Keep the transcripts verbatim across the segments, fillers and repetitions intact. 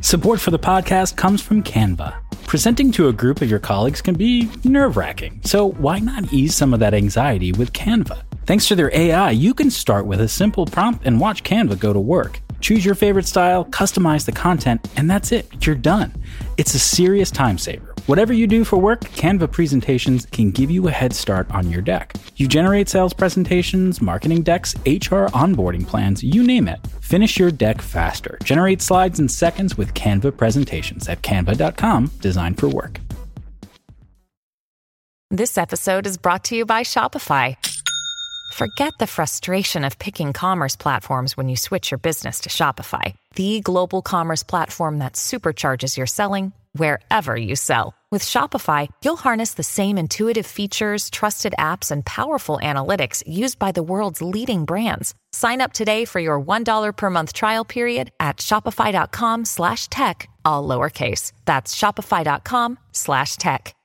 Support for the podcast comes from Canva. Presenting to a group of your colleagues can be nerve-wracking, so why not ease some of that anxiety with Canva? Thanks to their A I, you can start with a simple prompt and watch Canva go to work. Choose your favorite style, customize the content, and that's it. You're done. It's a serious time saver. Whatever you do for work, Canva presentations can give you a head start on your deck. You generate sales presentations, marketing decks, H R onboarding plans, you name it. Finish your deck faster. Generate slides in seconds with Canva presentations at canva dot com, designed for work. This episode is brought to you by Shopify. Forget the frustration of picking commerce platforms when you switch your business to Shopify, the global commerce platform that supercharges your selling wherever you sell. With Shopify, you'll harness the same intuitive features, trusted apps, and powerful analytics used by the world's leading brands. Sign up today for your one dollar per month trial period at shopify.com slash tech, all lowercase. That's shopify.com slash tech.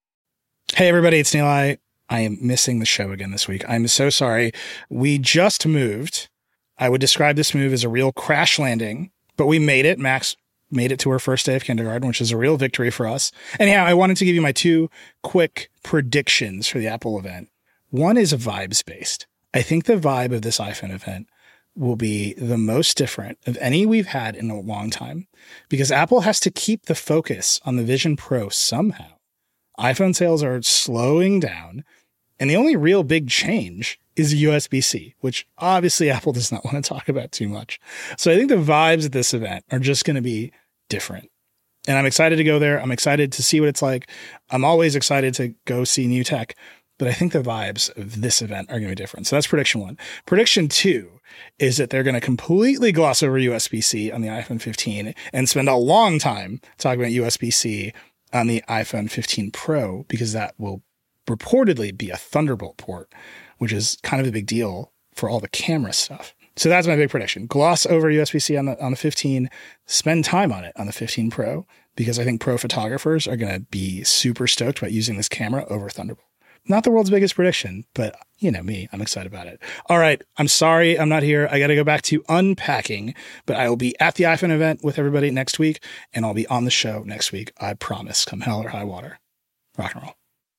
Hey, everybody, it's Neil. I am missing the show again this week. I'm so sorry. We just moved. I would describe this move as a real crash landing, but we made it. Max made it to her first day of kindergarten, which is a real victory for us. Anyhow, I wanted to give you my two quick predictions for the Apple event. One is vibes-based. I think the vibe of this iPhone event will be the most different of any we've had in a long time because Apple has to keep the focus on the Vision Pro somehow. iPhone sales are slowing down, and the only real big change is U S B C, which obviously Apple does not want to talk about too much. So I think the vibes at this event are just going to be different. And I'm excited to go there. I'm excited to see what it's like. I'm always excited to go see new tech, but I think the vibes of this event are going to be different. So that's prediction one. Prediction two is that they're going to completely gloss over U S B C on the iPhone fifteen and spend a long time talking about U S B C on the iPhone fifteen Pro, because that will reportedly be a Thunderbolt port, which is kind of a big deal for all the camera stuff. So that's my big prediction. Gloss over U S B C on the on the fifteen, spend time on it on the fifteen Pro, because I think pro photographers are going to be super stoked about using this camera over Thunderbolt. Not the world's biggest prediction, but you know me, I'm excited about it. All right, I'm sorry I'm not here. I got to go back to unpacking, but I will be at the iPhone event with everybody next week, and I'll be on the show next week. I promise, come hell or high water. Rock and roll.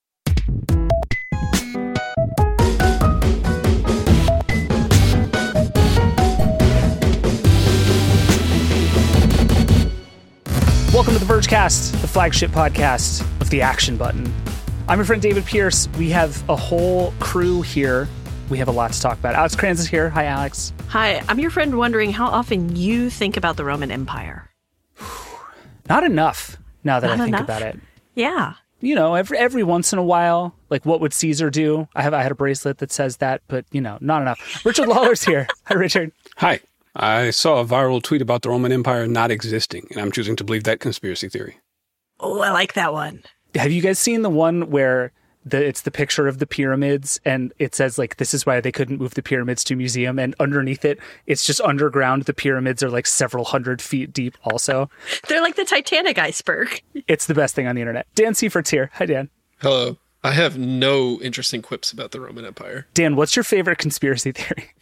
Welcome to the Vergecast, the flagship podcast of the Action Button. I'm your friend David Pierce. We have a whole crew here. We have a lot to talk about. Alex Kranz is here. Hi, Alex. Hi. I'm your friend wondering how often you think about the Roman Empire. Not enough, now that Not I think enough? about it. Yeah. You know, every every once in a while, like what would Caesar do? I have I had a bracelet that says that, but, you know, not enough. Richard Lawler's here. Hi, Richard. Hi. I saw a viral tweet about the Roman Empire not existing, and I'm choosing to believe that conspiracy theory. Oh, I like that one. Have you guys seen the one where the it's the picture of the pyramids and it says, like, this is why they couldn't move the pyramids to museum, and underneath it, it's just underground. The pyramids are like several hundred feet deep also. They're like the Titanic iceberg. It's the best thing on the internet. Dan Seifert's here. Hi, Dan. Hello. I have no interesting quips about the Roman Empire. Dan, what's your favorite conspiracy theory?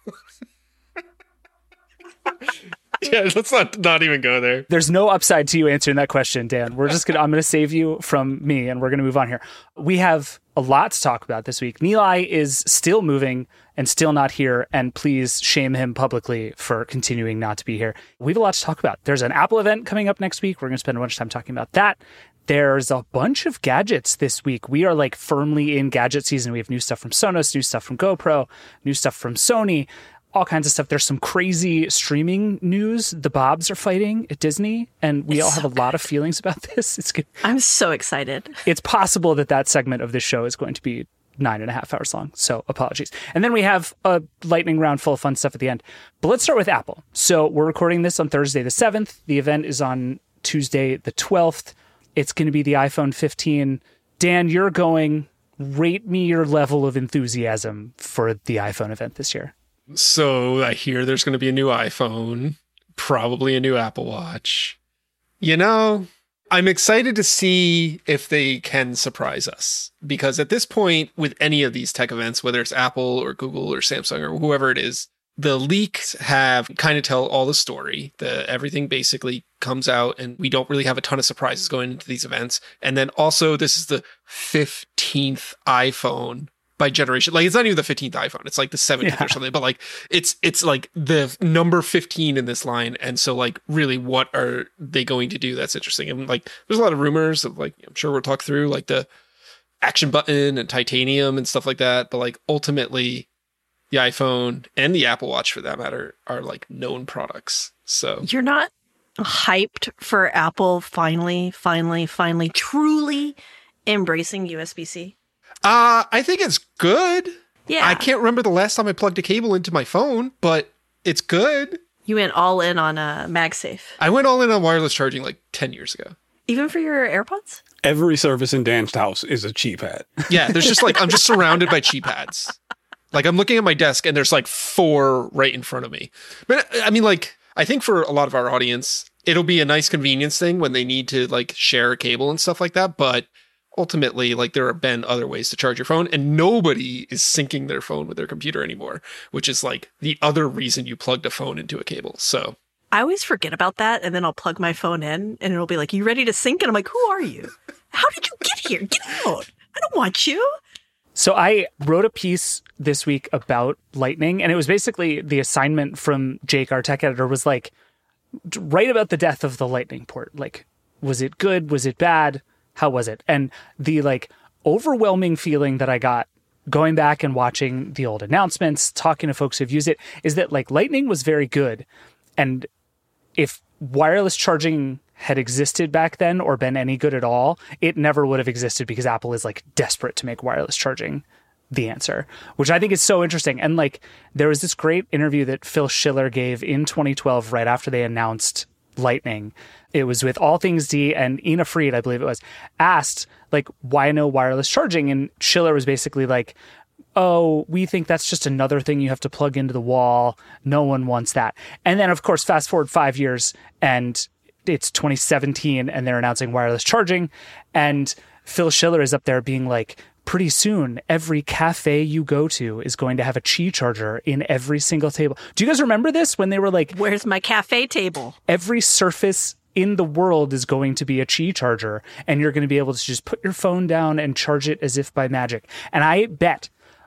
Yeah, let's not not even go there. There's no upside to you answering that question, Dan. We're just gonna I'm gonna save you from me, and we're gonna move on here. We have a lot to talk about this week. Nilay is still moving and still not here, and please shame him publicly for continuing not to be here. We have a lot to talk about. There's an Apple event coming up next week. We're gonna spend a bunch of time talking about that. There's a bunch of gadgets this week. We are like firmly in gadget season. We have new stuff from Sonos, new stuff from GoPro, new stuff from Sony. All kinds of stuff. There's some crazy streaming news. The Bobs are fighting at Disney, and we It's all so have a lot of feelings about this. It's good. I'm so excited. It's possible that that segment of this show is going to be nine and a half hours long, so apologies. And then we have a lightning round full of fun stuff at the end. But let's start with Apple. So we're recording this on Thursday the seventh. The event is on Tuesday the twelfth. It's going to be the iPhone fifteen. Dan, you're going. Rate me your level of enthusiasm for the iPhone event this year. So I hear there's going to be a new iPhone, probably a new Apple Watch. You know, I'm excited to see if they can surprise us. Because at this point, with any of these tech events, whether it's Apple or Google or Samsung or whoever it is, the leaks have kind of tell all the story. The everything basically comes out, and we don't really have a ton of surprises going into these events. And then also, this is the fifteenth iPhone by generation. Like, it's not even the fifteenth iPhone. It's like the seventeenth yeah. or something. But like, it's it's like the number fifteen in this line. And so, like, really, what are they going to do? That's interesting. And like, there's a lot of rumors of, like, I'm sure we'll talk through like the action button and titanium and stuff like that. But like, ultimately, the iPhone and the Apple Watch, for that matter, are like known products. So you're not hyped for Apple finally, finally, finally, truly embracing U S B C? Uh, I think it's good. Yeah. I can't remember the last time I plugged a cable into my phone, but it's good. You went all in on a MagSafe. I went all in on wireless charging like ten years ago. Even for your AirPods? Every service in Dan's house is a cheap pad. Yeah, there's just like, I'm just surrounded by cheap pads. Like, I'm looking at my desk and there's like four right in front of me. But I mean, like, I think for a lot of our audience, it'll be a nice convenience thing when they need to like share a cable and stuff like that. But ultimately, like, there have been other ways to charge your phone, and nobody is syncing their phone with their computer anymore, which is like the other reason you plugged a phone into a cable. So I always forget about that, and then I'll plug my phone in and it'll be like, you ready to sync? And I'm like, who are you? How did you get here? Get out. I don't want you. So I wrote a piece this week about Lightning, and it was basically the assignment from Jake, our tech editor, was like, write about the death of the Lightning port. Like, was it good? Was it bad? How was it? And the like overwhelming feeling that I got going back and watching the old announcements, talking to folks who've used it, is that like Lightning was very good. And if wireless charging had existed back then or been any good at all, it never would have existed, because Apple is like desperate to make wireless charging the answer, which I think is so interesting. And like, there was this great interview that Phil Schiller gave in twenty twelve, right after they announced Lightning. It was with All Things D, and Ina Fried, I believe it was, asked like, why no wireless charging? And Schiller was basically like, oh, we think that's just another thing you have to plug into the wall. No one wants that. And then, of course, fast forward five years and it's twenty seventeen and they're announcing wireless charging. And Phil Schiller is up there being like, pretty soon, every cafe you go to is going to have a Qi charger in every single table. Do you guys remember this when they were like, where's my cafe table? Every surface in the world is going to be a Qi charger, and you're going to be able to just put your phone down and charge it as if by magic. And I bet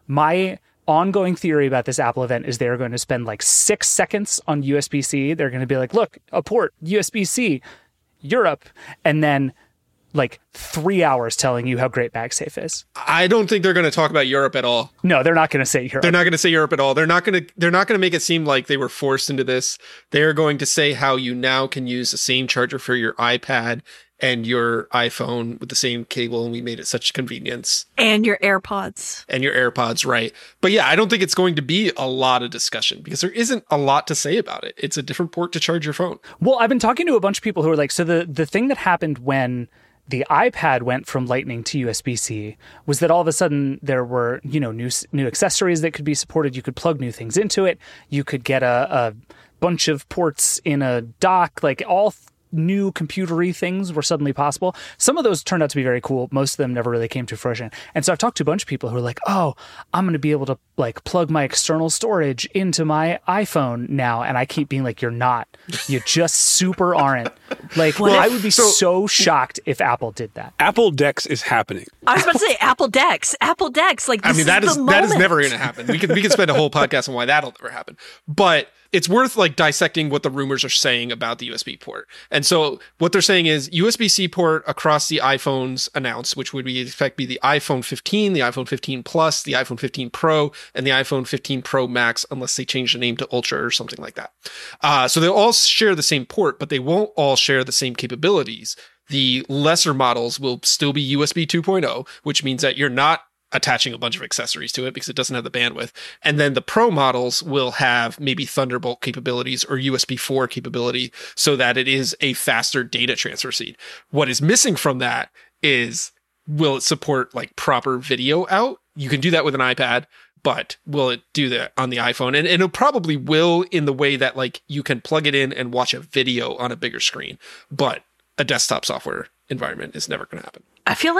my ongoing theory about this Apple event is they're going to spend like six seconds on U S B C. They're going to be like, look, a port, U S B C, Europe, and then like three hours telling you how great MagSafe is. I don't think they're going to talk about Europe at all. No, they're not going to say Europe. They're not going to say Europe at all. They're not going to, they're not going to make it seem like they were forced into this. They're going to say how you now can use the same charger for your iPad and your iPhone with the same cable, and we made it such a convenience. And your AirPods. And your AirPods, right. But yeah, I don't think it's going to be a lot of discussion, because there isn't a lot to say about it. It's a different port to charge your phone. Well, I've been talking to a bunch of people who are like, so the, the thing that happened when the iPad went from Lightning to U S B C was that all of a sudden there were, you know, new new accessories that could be supported. You could plug new things into it. You could get a, a bunch of ports in a dock, like all th- new computery things were suddenly possible. Some of those turned out to be very cool. Most of them never really came to fruition. And so I've talked to a bunch of people who are like, oh, I'm going to be able to like plug my external storage into my iPhone now. And I keep being like, you're not. You just super aren't. Like, well, I would be so, so shocked if Apple did that. Apple Dex is happening. I was about to say Apple Dex. Apple Dex. Like, this I mean, that is, is the that is moment. never going to happen. We could we could spend a whole podcast on why that'll never happen. But it's worth like dissecting what the rumors are saying about the U S B port. And so what they're saying is U S B C port across the iPhones announced, which would we expect be the iPhone fifteen, the iPhone fifteen Plus, the iPhone fifteen Pro, and the iPhone fifteen Pro Max, unless they change the name to Ultra or something like that. Uh, so they'll all share the same port, but they won't all share the same capabilities. The lesser models will still be U S B two point oh, which means that you're not attaching a bunch of accessories to it because it doesn't have the bandwidth. And then the Pro models will have maybe Thunderbolt capabilities or U S B four capability so that it is a faster data transfer speed. What is missing from that is, will it support like proper video out? You can do that with an iPad, but will it do that on the iPhone? And, and it probably will, in the way that like you can plug it in and watch a video on a bigger screen, but a desktop software environment is never going to happen. I feel like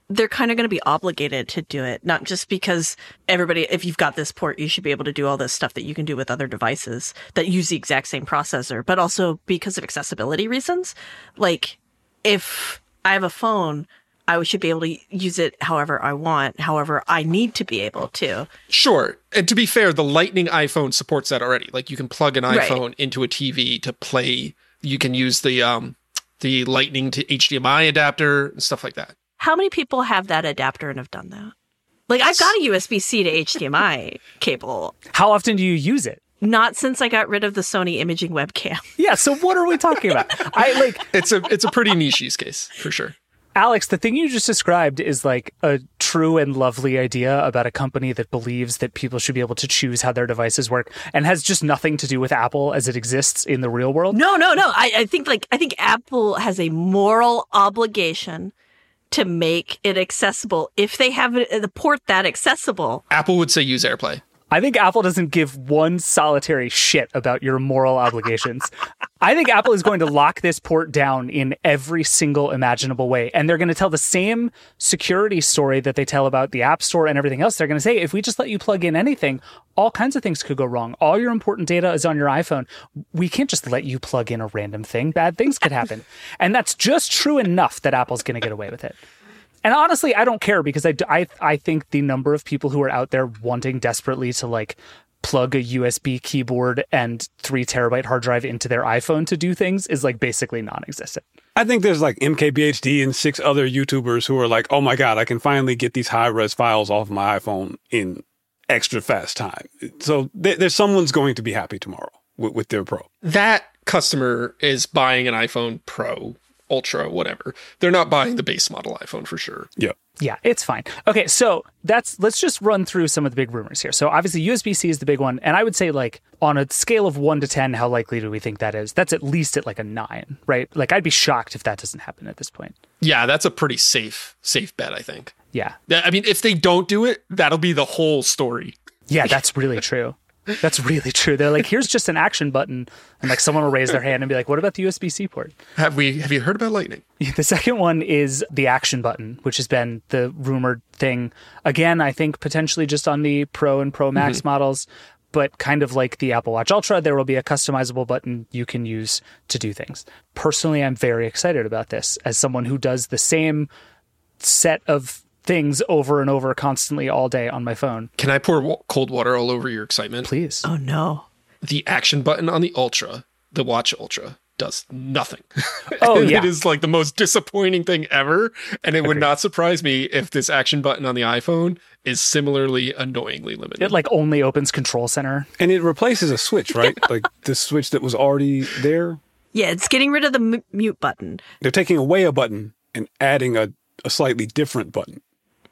they're kind of going to be obligated to do it, not just because everybody, if you've got this port, you should be able to do all this stuff that you can do with other devices that use the exact same processor, but also because of accessibility reasons. Like, if I have a phone, I should be able to use it however I want, however I need to be able to. Sure. And to be fair, the Lightning iPhone supports that already. Like, you can plug an iPhone Right. into a T V to play. You can use the um, the Lightning to H D M I adapter and stuff like that. How many people have that adapter and have done that? Like, I've got a U S B C to H D M I cable. How often do you use it? Not since I got rid of the Sony imaging webcam. Yeah, so what are we talking about? I like It's a it's a pretty niche use case, for sure. Alex, the thing you just described is like a true and lovely idea about a company that believes that people should be able to choose how their devices work and has just nothing to do with Apple as it exists in the real world. No, no, no. I, I think like I think Apple has a moral obligation to make it accessible. If they have it, the port that accessible, Apple would say use AirPlay. I think Apple doesn't give one solitary shit about your moral obligations. I think Apple is going to lock this port down in every single imaginable way. And they're going to tell the same security story that they tell about the App Store and everything else. They're going to say, if we just let you plug in anything, all kinds of things could go wrong. All your important data is on your iPhone. We can't just let you plug in a random thing. Bad things could happen. And that's just true enough that Apple's going to get away with it. And honestly, I don't care because I, I, I think the number of people who are out there wanting desperately to like plug a U S B keyboard and three terabyte hard drive into their iPhone to do things is like basically non-existent. I think there's like M K B H D and six other YouTubers who are like, oh my God, I can finally get these high-res files off my iPhone in extra fast time. So th- there's someone's going to be happy tomorrow with, with their Pro. That customer is buying an iPhone Pro, Ultra, whatever. They're not buying the base model iPhone for sure. Yeah. Yeah, it's fine. Okay, so that's let's just run through some of the big rumors here. So obviously U S B C is the big one, and I would say like on a scale of one to ten, how likely do we think that is? That's at least at like a nine, right? Like I'd be shocked if that doesn't happen at this point. Yeah, that's a pretty safe, safe bet, I think. Yeah. I mean, if they don't do it, that'll be the whole story. Yeah, that's really true. That's really true. They're like, here's just an action button, and like someone will raise their hand and be like, what about the U S B C port? Have we? Have you heard about Lightning? The second one is the action button, which has been the rumored thing. Again, I think potentially just on the Pro and Pro Max mm-hmm. models, but kind of like the Apple Watch Ultra, there will be a customizable button you can use to do things. Personally, I'm very excited about this as someone who does the same set of things over and over constantly all day on my phone. Can I pour w- cold water all over your excitement? Please. Oh, no. The action button on the Ultra, the Watch Ultra, does nothing. Oh, yeah. It is like the most disappointing thing ever. And it Agreed. would not surprise me if this action button on the iPhone is similarly annoyingly limited. It like only opens Control Center. And it replaces a switch, right? Like the switch that was already there. Yeah, it's getting rid of the m- mute button. They're taking away a button and adding a, a slightly different button.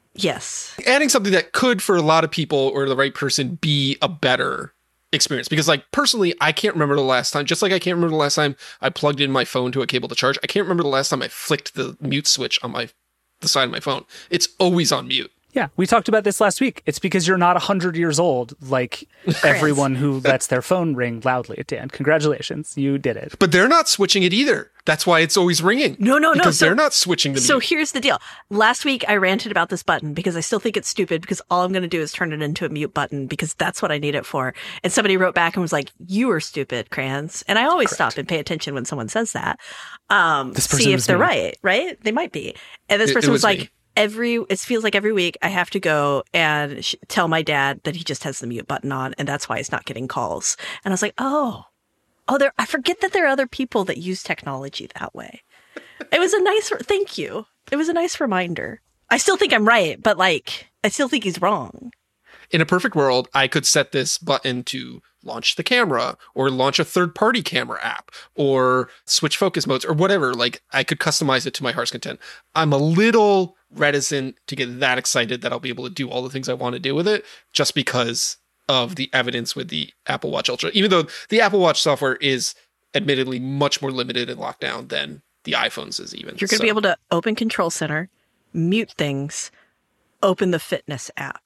Yes. Adding something that could, for a lot of people or the right person, be a better experience. Because, like, personally, I can't remember the last time, just like I can't remember the last time I plugged in my phone to a cable to charge, I can't remember the last time I flicked the mute switch on my the side of my phone. It's always on mute. Yeah, we talked about this last week. It's because you're not one hundred years old like everyone who lets their phone ring loudly. Dan, congratulations. You did it. But they're not switching it either. That's why it's always ringing. No, no, no. Because So- they're not switching the So mute. here's the deal. Last week, I ranted about this button because I still think it's stupid because all I'm going to do is turn it into a mute button because that's what I need it for. And somebody wrote back and was like, you are stupid, Crayons. And I always stop and pay attention when someone says that. Um, This person see if was they're me. right, right? They might be. And this It- person it was, was like, me. every, it feels like every week I have to go and sh- tell my dad that he just has the mute button on and that's why he's not getting calls. And I was like, oh, oh, there, I forget that there are other people that use technology that way. It was a nice, thank you. It was a nice reminder. I still think I'm right, but like, I still think he's wrong. In a perfect world, I could set this button to launch the camera or launch a third-party camera app or switch focus modes or whatever. Like, I could customize it to my heart's content. I'm a little reticent to get that excited that I'll be able to do all the things I want to do with it just because of the evidence with the Apple Watch Ultra. Even though the Apple Watch software is admittedly much more limited and locked down than the iPhones is even. You're going to So- be able to open Control Center, mute things, open the fitness app.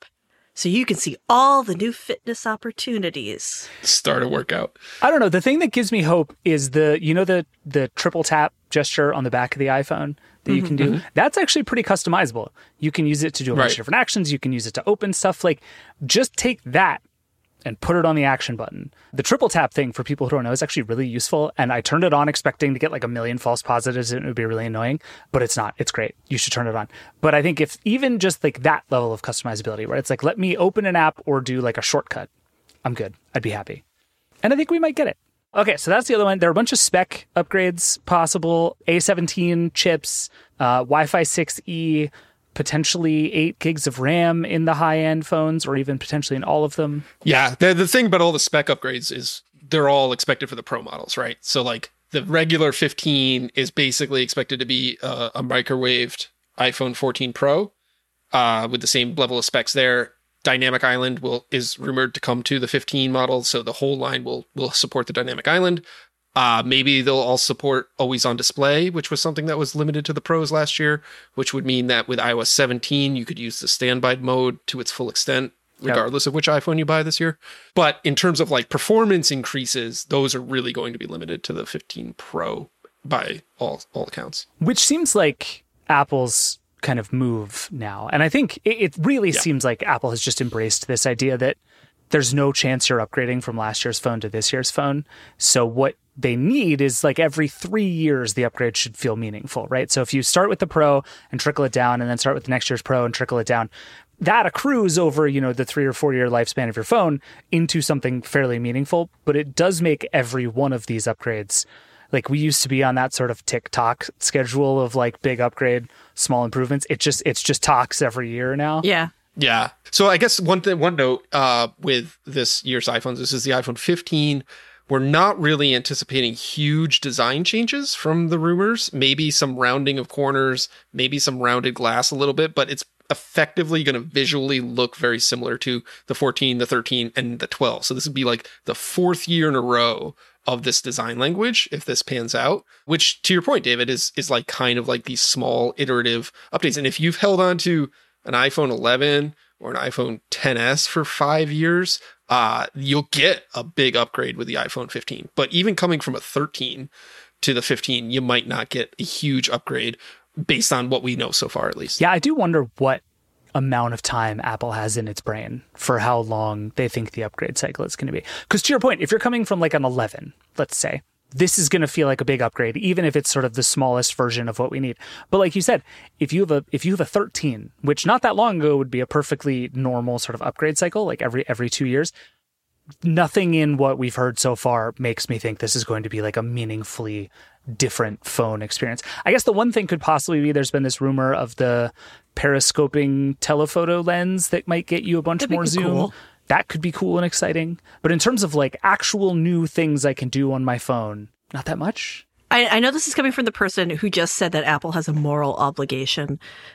so you can see all the new fitness opportunities. Start a workout. I don't know. The thing that gives me hope is the, you know, the the triple tap gesture on the back of the iPhone that mm-hmm. you can do. Mm-hmm. That's actually pretty customizable. You can use it to do a bunch right. of different actions. You can use it to open stuff. Like, just take that and put it on the action button. The triple tap thing, for people who don't know, is actually really useful. And I turned it on expecting to get like a million false positives and it would be really annoying, but it's not. It's great. You should turn it on. But I think if even just like that level of customizability, where it's like, let me open an app or do like a shortcut, I'm good. I'd be happy. And I think we might get it. Okay, so that's the other one. There are a bunch of spec upgrades possible. A seventeen chips, uh, Wi-Fi six E, potentially eight gigs of RAM in the high-end phones, or even potentially in all of them. Yeah, the, the thing about all the spec upgrades is they're all expected for the Pro models, right? So like the regular fifteen is basically expected to be uh, a microwaved iPhone fourteen Pro uh, with the same level of specs there. Dynamic Island will is rumored to come to the fifteen model, so the whole line will will support the Dynamic Island. Uh, maybe they'll all support always on display, which was something that was limited to the Pros last year, which would mean that with iOS seventeen, you could use the standby mode to its full extent, regardless yep. of which iPhone you buy this year. But in terms of like performance increases, those are really going to be limited to the fifteen Pro by all, all accounts. Which seems like Apple's kind of move now. And I think it, it really yeah. seems like Apple has just embraced this idea that there's no chance you're upgrading from last year's phone to this year's phone. So what they need is like every three years, the upgrade should feel meaningful, right? So if you start with the Pro and trickle it down and then start with the next year's Pro and trickle it down, that accrues over, you know, the three or four year lifespan of your phone into something fairly meaningful. But it does make every one of these upgrades, like we used to be on that sort of tick-tock schedule of like big upgrade, small improvements. It just, it's just talks every year now. Yeah. Yeah. So I guess one thing, one note uh, with this year's iPhones, this is the iPhone fifteen. We're not really anticipating huge design changes from the rumors. Maybe some rounding of corners, maybe some rounded glass a little bit, but it's effectively going to visually look very similar to the fourteen, the thirteen, and the twelve. So this would be like the fourth year in a row of this design language, if this pans out, which to your point, David, is is like kind of like these small iterative updates. And if you've held on to an iPhone eleven or an iPhone X S for five years, uh, you'll get a big upgrade with the iPhone fifteen. But even coming from a thirteen to the fifteen, you might not get a huge upgrade based on what we know so far, at least. Yeah, I do wonder what amount of time Apple has in its brain for how long they think the upgrade cycle is going to be. Because to your point, if you're coming from like an eleven, let's say, this is going to feel like a big upgrade, even if it's sort of the smallest version of what we need. But like you said, if you have a if you have a thirteen, which not that long ago would be a perfectly normal sort of upgrade cycle, like every every two years, nothing in what we've heard so far makes me think this is going to be like a meaningfully different phone experience. I guess the one thing could possibly be there's been this rumor of the periscoping telephoto lens that might get you a bunch That'd more be zoom. Cool. That could be cool and exciting. But in terms of like actual new things I can do on my phone, not that much. I, I know this is coming from the person who just said that Apple has a moral obligation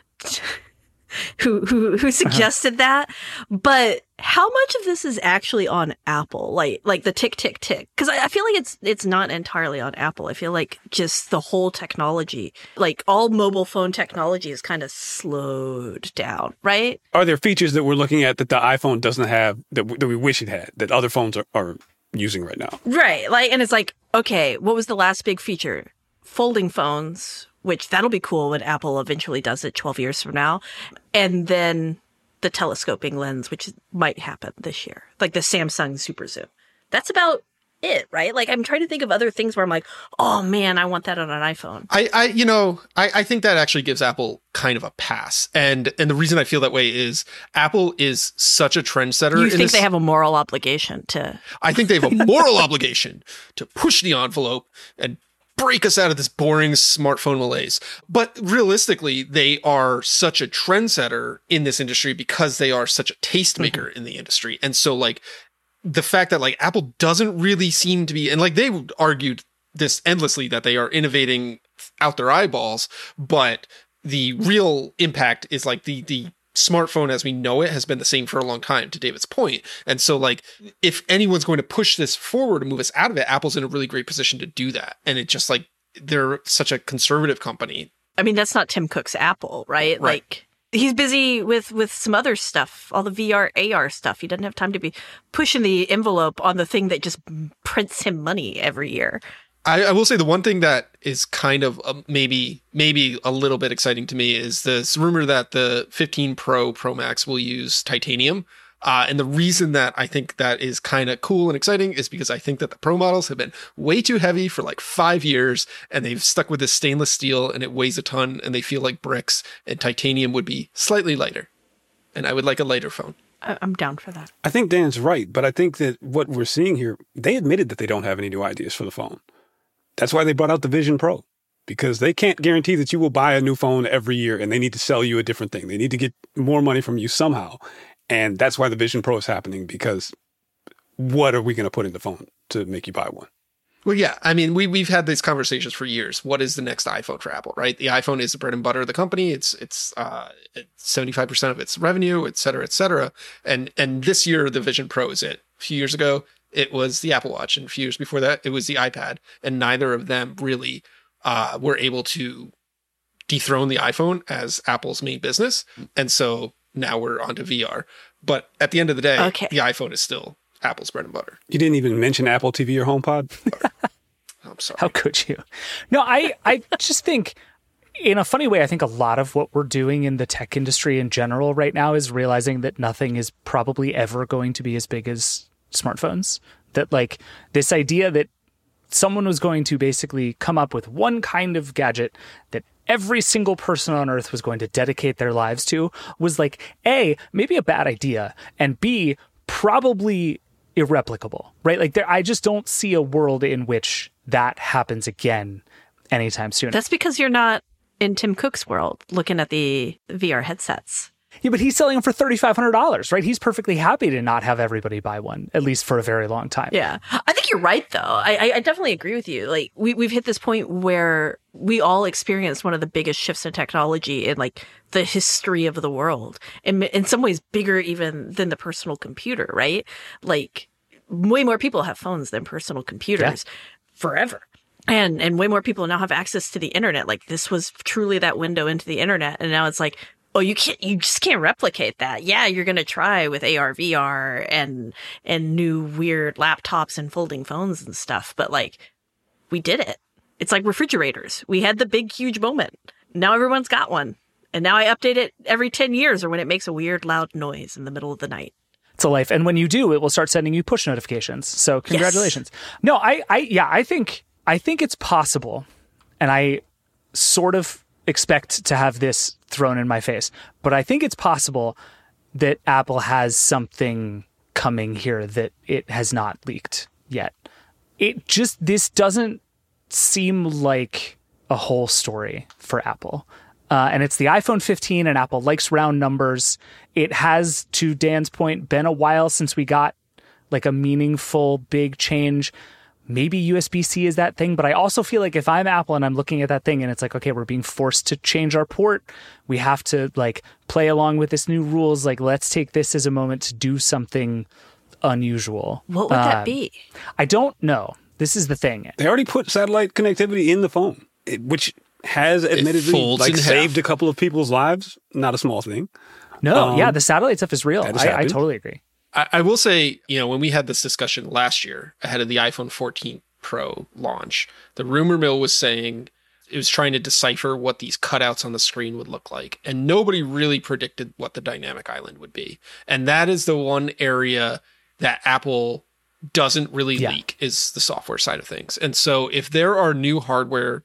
who who who suggested uh-huh. that, but how much of this is actually on Apple? Like like the tick tick tick, because I, I feel like it's it's not entirely on Apple. I feel like just the whole technology, like all mobile phone technology, is kind of slowed down, right? Are there features that we're looking at that the iPhone doesn't have that, w- that we wish it had that other phones are, are using right now? Right, like, and it's like, okay, what was the last big feature? Folding phones, which that'll be cool when Apple eventually does it twelve years from now. And then the telescoping lens, which might happen this year, like the Samsung Super Zoom. That's about it, right? Like, I'm trying to think of other things where I'm like, oh man, I want that on an iPhone. I, I you know, I, I think that actually gives Apple kind of a pass. And and the reason I feel that way is Apple is such a trendsetter. You in think this, they have a moral obligation to... I think they have a moral obligation to push the envelope and break us out of this boring smartphone malaise. But realistically, they are such a trendsetter in this industry because they are such a tastemaker mm-hmm. in the industry. And so like the fact that like Apple doesn't really seem to be, and like they argued this endlessly that they are innovating out their eyeballs, but the real impact is like the, the, smartphone as we know it has been the same for a long time, to David's point. And so like if anyone's going to push this forward and move us out of it, Apple's in a really great position to do that. And it just like they're such a conservative company. I mean, that's not Tim Cook's Apple, right? Right. Like he's busy with, with some other stuff, all the V R, A R stuff. He doesn't have time to be pushing the envelope on the thing that just prints him money every year. I, I will say the one thing that is kind of uh, maybe maybe a little bit exciting to me is this rumor that the fifteen Pro Pro Max will use titanium. Uh, and the reason that I think that is kind of cool and exciting is because I think that the Pro models have been way too heavy for like five years and they've stuck with this stainless steel and it weighs a ton and they feel like bricks, and titanium would be slightly lighter. And I would like a lighter phone. I'm down for that. I think Dan's right, but I think that what we're seeing here, they admitted that they don't have any new ideas for the phone. That's why they brought out the Vision Pro, because they can't guarantee that you will buy a new phone every year and they need to sell you a different thing. They need to get more money from you somehow. And that's why the Vision Pro is happening, because what are we going to put in the phone to make you buy one? Well, yeah. I mean, we, we've had these conversations for years. What is the next iPhone for Apple, right? The iPhone is the bread and butter of the company. It's it's uh, seventy-five percent of its revenue, et cetera, et cetera. And, and this year, the Vision Pro is it. A few years ago, it was the Apple Watch. And a few years before that, it was the iPad. And neither of them really uh, were able to dethrone the iPhone as Apple's main business. And so now we're onto V R. But at the end of the day, okay. the iPhone is still Apple's bread and butter. You didn't even mention Apple T V or HomePod? I'm sorry. How could you? No, I, I just think, in a funny way, I think a lot of what we're doing in the tech industry in general right now is realizing that nothing is probably ever going to be as big as smartphones. That, like, this idea that someone was going to basically come up with one kind of gadget that every single person on Earth was going to dedicate their lives to was, like, A, maybe a bad idea, and B, probably irreplicable, right? Like, there, I just don't see a world in which that happens again anytime soon. That's because you're not in Tim Cook's world looking at the V R headsets. Yeah, but he's selling them for thirty-five hundred dollars, right? He's perfectly happy to not have everybody buy one, at least for a very long time. Yeah. I think you're right, though. I, I definitely agree with you. Like, we, we've hit this point where we all experienced one of the biggest shifts in technology in, like, the history of the world. And in some ways, bigger even than the personal computer, right? Like, way more people have phones than personal computers yeah. forever. And and way more people now have access to the internet. Like, this was truly that window into the internet. And now it's like, oh, you can't, you just can't replicate that. Yeah, you're going to try with A R, V R and, and new weird laptops and folding phones and stuff. But, like, we did it. It's like refrigerators. We had the big, huge moment. Now everyone's got one. And now I update it every ten years or when it makes a weird, loud noise in the middle of the night. It's a life. And when you do, it will start sending you push notifications. So congratulations. Yes. No, I, I, yeah, I think, I think it's possible. And I sort of expect to have this thrown in my face, but I think it's possible that Apple has something coming here that it has not leaked yet. It just, this doesn't seem like a whole story for Apple. Uh, and it's the iPhone fifteen, and Apple likes round numbers. It has, to Dan's point, been a while since we got like a meaningful big change. Maybe U S B C is that thing, but I also feel like if I'm Apple and I'm looking at that thing and it's like, okay, we're being forced to change our port. We have to, like, play along with this new rules. Like, let's take this as a moment to do something unusual. What would uh, that be? I don't know. This is the thing. They already put satellite connectivity in the phone, it, which has admittedly like saved half. a couple of people's lives. Not a small thing. No, um, yeah, the satellite stuff is real. I, I totally agree. I will say, you know, when we had this discussion last year ahead of the iPhone fourteen Pro launch, the rumor mill was saying it was trying to decipher what these cutouts on the screen would look like. And nobody really predicted what the dynamic island would be. And that is the one area that Apple doesn't really yeah. leak, is the software side of things. And so if there are new hardware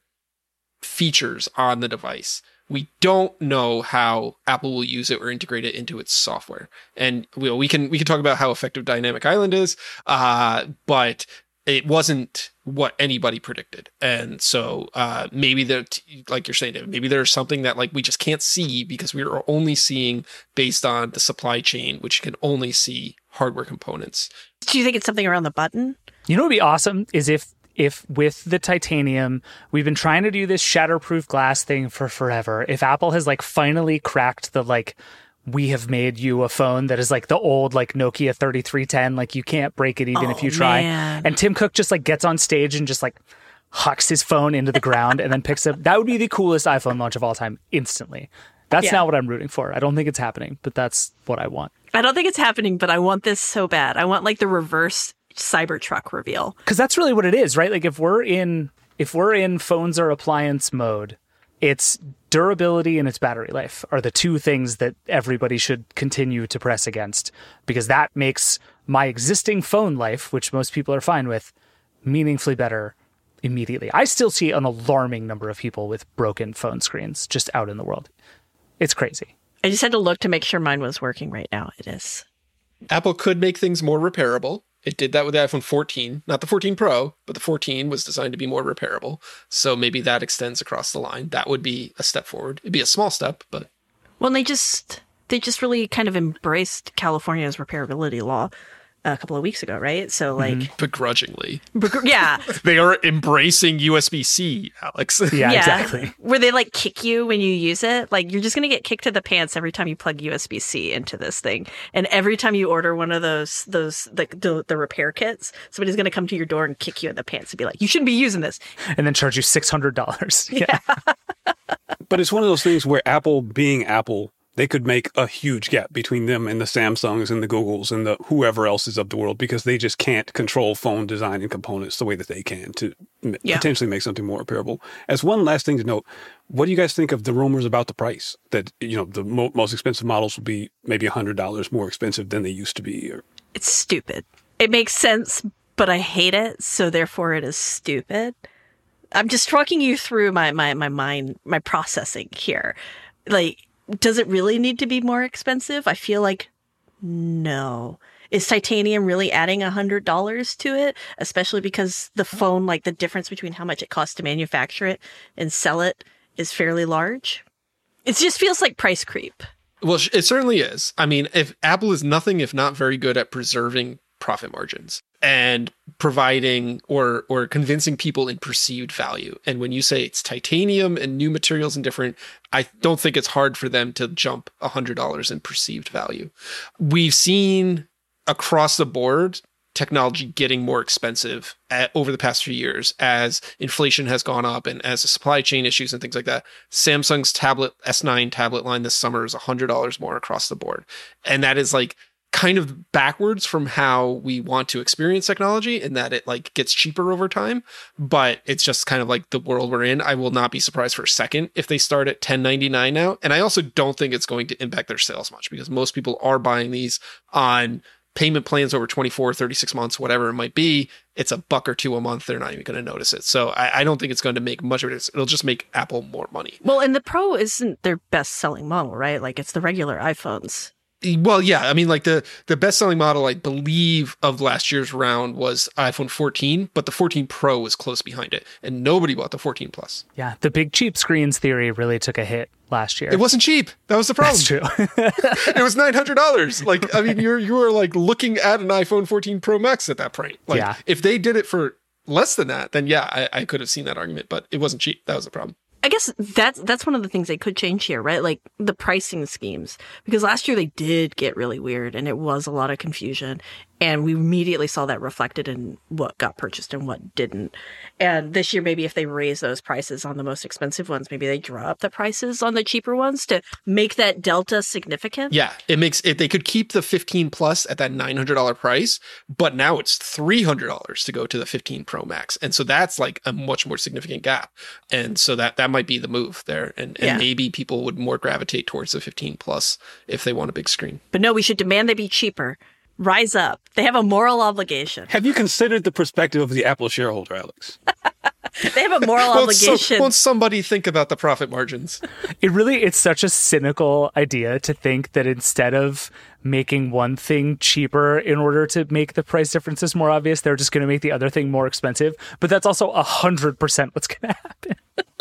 features on the device, we don't know how Apple will use it or integrate it into its software. And we, we can we can talk about how effective Dynamic Island is, uh, but it wasn't what anybody predicted. And so uh, maybe there, like you're saying, maybe there's something that like we just can't see because we are only seeing based on the supply chain, which can only see hardware components. Do you think it's something around the button? You know what would be awesome is if If with the titanium, we've been trying to do this shatterproof glass thing for forever. If Apple has like finally cracked the like, we have made you a phone that is like the old like Nokia thirty-three ten, like you can't break it even oh, if you try. Man. And Tim Cook just like gets on stage and just like hucks his phone into the ground and then picks up. That would be the coolest iPhone launch of all time instantly. That's Yeah. not what I'm rooting for. I don't think it's happening, but that's what I want. I don't think it's happening, but I want this so bad. I want like the reverse Cybertruck reveal. Because that's really what it is, right? Like if we're in if we're in phones or appliance mode, it's durability and its battery life are the two things that everybody should continue to press against, because that makes my existing phone life, which most people are fine with, meaningfully better immediately. I still see an alarming number of people with broken phone screens just out in the world. It's crazy. I just had to look to make sure mine was working right now. It is. Apple could make things more repairable. It did that with the iPhone fourteen, not the fourteen Pro, but the fourteen was designed to be more repairable. So maybe that extends across the line. That would be a step forward. It'd be a small step, but Well, they just they just really kind of embraced California's repairability law a couple of weeks ago, right? So like, begrudgingly. begr- yeah, They are embracing U S B C, Alex. Yeah, exactly. Where they like kick you when you use it. Like you're just going to get kicked to the pants every time you plug U S B C into this thing. And every time you order one of those, those, like the, the repair kits, somebody's going to come to your door and kick you in the pants and be like, you shouldn't be using this. And then charge you six hundred dollars. Yeah. But it's one of those things where Apple being Apple, they could make a huge gap between them and the Samsungs and the Googles and the whoever else is of the world, because they just can't control phone design and components the way that they can to m- Yeah. potentially make something more repairable. As one last thing to note, what do you guys think of the rumors about the price? That, you know, the mo- most expensive models will be maybe one hundred dollars more expensive than they used to be? Or... It's stupid. It makes sense, but I hate it. So therefore it is stupid. I'm just walking you through my, my, my mind, my processing here. Like, does it really need to be more expensive? I feel like no. Is titanium really adding one hundred dollars to it? Especially because the phone, like the difference between how much it costs to manufacture it and sell it is fairly large. It just feels like price creep. Well, it certainly is. I mean, if Apple is nothing if not very good at preserving profit margins and providing or or convincing people in perceived value. And when you say it's titanium and new materials and different, I don't think it's hard for them to jump one hundred dollars in perceived value. We've seen across the board technology getting more expensive at, over the past few years as inflation has gone up and as the supply chain issues and things like that. Samsung's tablet S nine tablet line this summer is one hundred dollars more across the board. And that is like kind of backwards from how we want to experience technology, in that it like gets cheaper over time, but it's just kind of like the world we're in. I will not be surprised for a second if they start at ten ninety-nine now. And I also don't think it's going to impact their sales much, because most people are buying these on payment plans over twenty-four, thirty-six months, whatever it might be. It's a buck or two a month. They're not even going to notice it. So I, I don't think it's going to make much of it. It'll just make Apple more money. Well, and the Pro isn't their best selling model, right? Like it's the regular iPhones. Well, yeah. I mean, like the, the best-selling model, I believe, of last year's round was iPhone fourteen, but the fourteen Pro was close behind it, and nobody bought the fourteen Plus. Yeah, the big cheap screens theory really took a hit last year. It wasn't cheap. That was the problem. That's true. It was nine hundred dollars. Like, I mean, you're you were like looking at an iPhone fourteen Pro Max at that point. Like, Yeah. if they did it for less than that, then yeah, I, I could have seen that argument, but it wasn't cheap. That was the problem. I guess that's that's one of the things they could change here, right? Like the pricing schemes, because last year they did get really weird and it was a lot of confusion, and we immediately saw that reflected in what got purchased and what didn't. And this year, maybe if they raise those prices on the most expensive ones, maybe they drop the prices on the cheaper ones to make that delta significant. Yeah, it makes it. They could keep the fifteen Plus at that nine hundred dollars price, but now it's three hundred dollars to go to the fifteen Pro Max, and so that's like a much more significant gap. And so that that might be the move there, and, and Yeah. maybe people would more gravitate towards the fifteen Plus if they want a big screen. But no, we should demand they be cheaper. Rise up. They have a moral obligation. Have you considered the perspective of the Apple shareholder, Alex? They have a moral Won't so- obligation. won't somebody think about the profit margins? It really, it's such a cynical idea to think that instead of making one thing cheaper in order to make the price differences more obvious, they're just going to make the other thing more expensive. But that's also one hundred percent what's going to happen.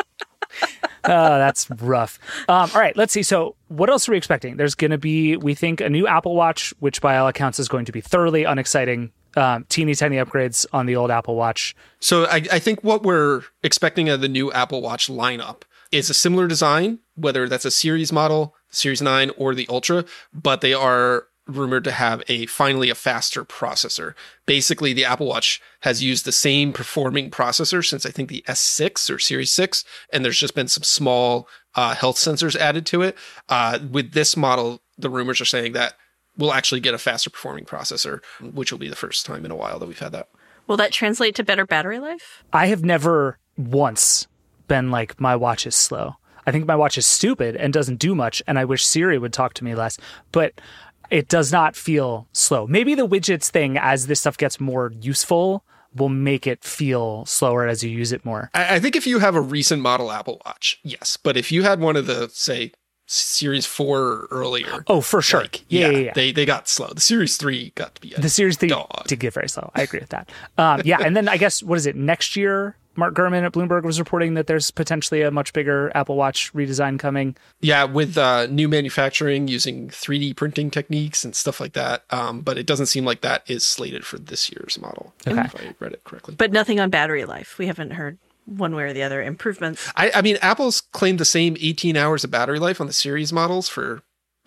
Oh, that's rough. Um, all right, let's see. So what else are we expecting? There's going to be, we think, a new Apple Watch, which by all accounts is going to be thoroughly unexciting. Um, teeny tiny upgrades on the old Apple Watch. So I, I think what we're expecting of the new Apple Watch lineup is a similar design, whether that's a series model, Series nine, or the Ultra, but they are rumored to have a finally a faster processor. Basically, the Apple Watch has used the same performing processor since I think the S six or Series six, and there's just been some small uh, health sensors added to it. Uh, with this model, the rumors are saying that we'll actually get a faster performing processor, which will be the first time in a while that we've had that. Will that translate to better battery life? I have never once been like, my watch is slow. I think my watch is stupid and doesn't do much, and I wish Siri would talk to me less, but it does not feel slow. Maybe the widgets thing, as this stuff gets more useful, will make it feel slower as you use it more. I, I think if you have a recent model Apple Watch, yes. But if you had one of the, say, Series four or earlier. Oh, for sure. Like, yeah, yeah, yeah, yeah. They, they got slow. The Series three got to be a The Series three dog. did get very slow. I agree with that. Um, yeah, and then I guess, what is it, next year? Mark Gurman at Bloomberg was reporting that there's potentially a much bigger Apple Watch redesign coming. Yeah, with uh, new manufacturing using three D printing techniques and stuff like that. Um, but it doesn't seem like that is slated for this year's model, Okay. if I read it correctly. But nothing on battery life. We haven't heard one way or the other improvements. I, I mean, Apple's claimed the same eighteen hours of battery life on the Series models for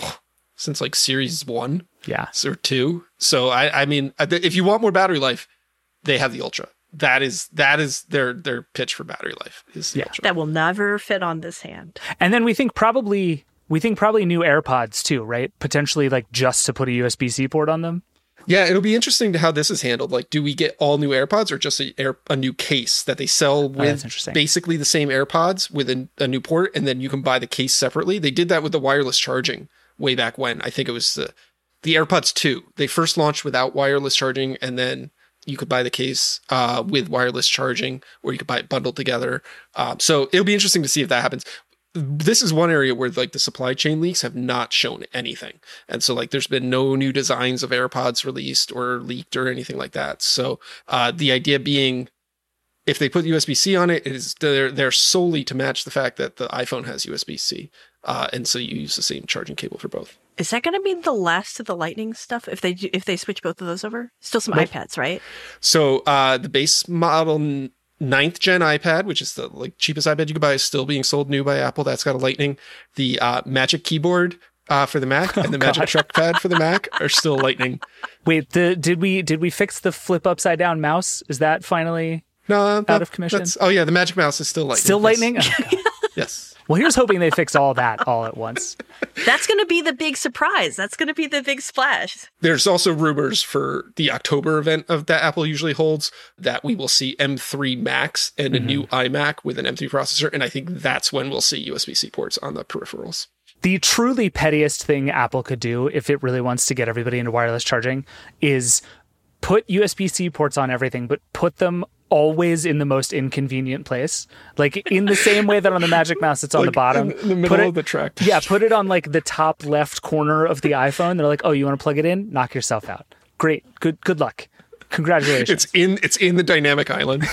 since like Series one Yeah. or two. So, I, I mean, if you want more battery life, they have the Ultra. That is that is their their pitch for battery life. Is the Yeah. Ultra. That will never fit on this hand. And then we think probably we think probably new AirPods too, right? Potentially like just to put a U S B C port on them. Yeah, it'll be interesting to how this is handled. Like, do we get all new AirPods or just a, air, a new case that they sell that's with interesting. basically the same AirPods with a, a new port, and then you can buy the case separately? They did that with the wireless charging way back when. I think it was the, the AirPods two. They first launched without wireless charging, and then you could buy the case uh, with wireless charging, or you could buy it bundled together. Um, so it'll be interesting to see if that happens. This is one area where like the supply chain leaks have not shown anything. And so like there's been no new designs of AirPods released or leaked or anything like that. So uh, the idea being if they put U S B C on it, it is they're, they're solely to match the fact that the iPhone has U S B C. Uh, and so you use the same charging cable for both. Is that going to be the last of the Lightning stuff if they do, if they switch both of those over? Still some Nope. iPads, right? So uh, the base model ninth gen iPad, which is the like cheapest iPad you could buy, is still being sold new by Apple. That's got a Lightning. The uh, Magic Keyboard uh, for the Mac and the Magic Trackpad for the Mac are still Lightning. Wait, the, did we did we fix the flip upside down mouse? Is that finally No, that, out of commission? that's- Oh yeah, the Magic Mouse is still Lightning. Still Yes. Lightning? Oh, God. Yes. Well, here's hoping they fix all that all at once. That's going to be the big surprise. That's going to be the big splash. There's also rumors for the October event of that Apple usually holds that we will see M three Max and a Mm-hmm. new iMac with an M three processor. And I think that's when we'll see U S B C ports on the peripherals. The truly pettiest thing Apple could do if it really wants to get everybody into wireless charging is put U S B C ports on everything, but put them always in the most inconvenient place. Like in the same way that on the Magic Mouse it's on Like the bottom. in the middle Put it- of the track. Yeah, put it on like the top left corner of the iPhone. They're like, oh, you want to plug it in? Knock yourself out. Great. Good good luck. Congratulations. It's in it's in the dynamic island.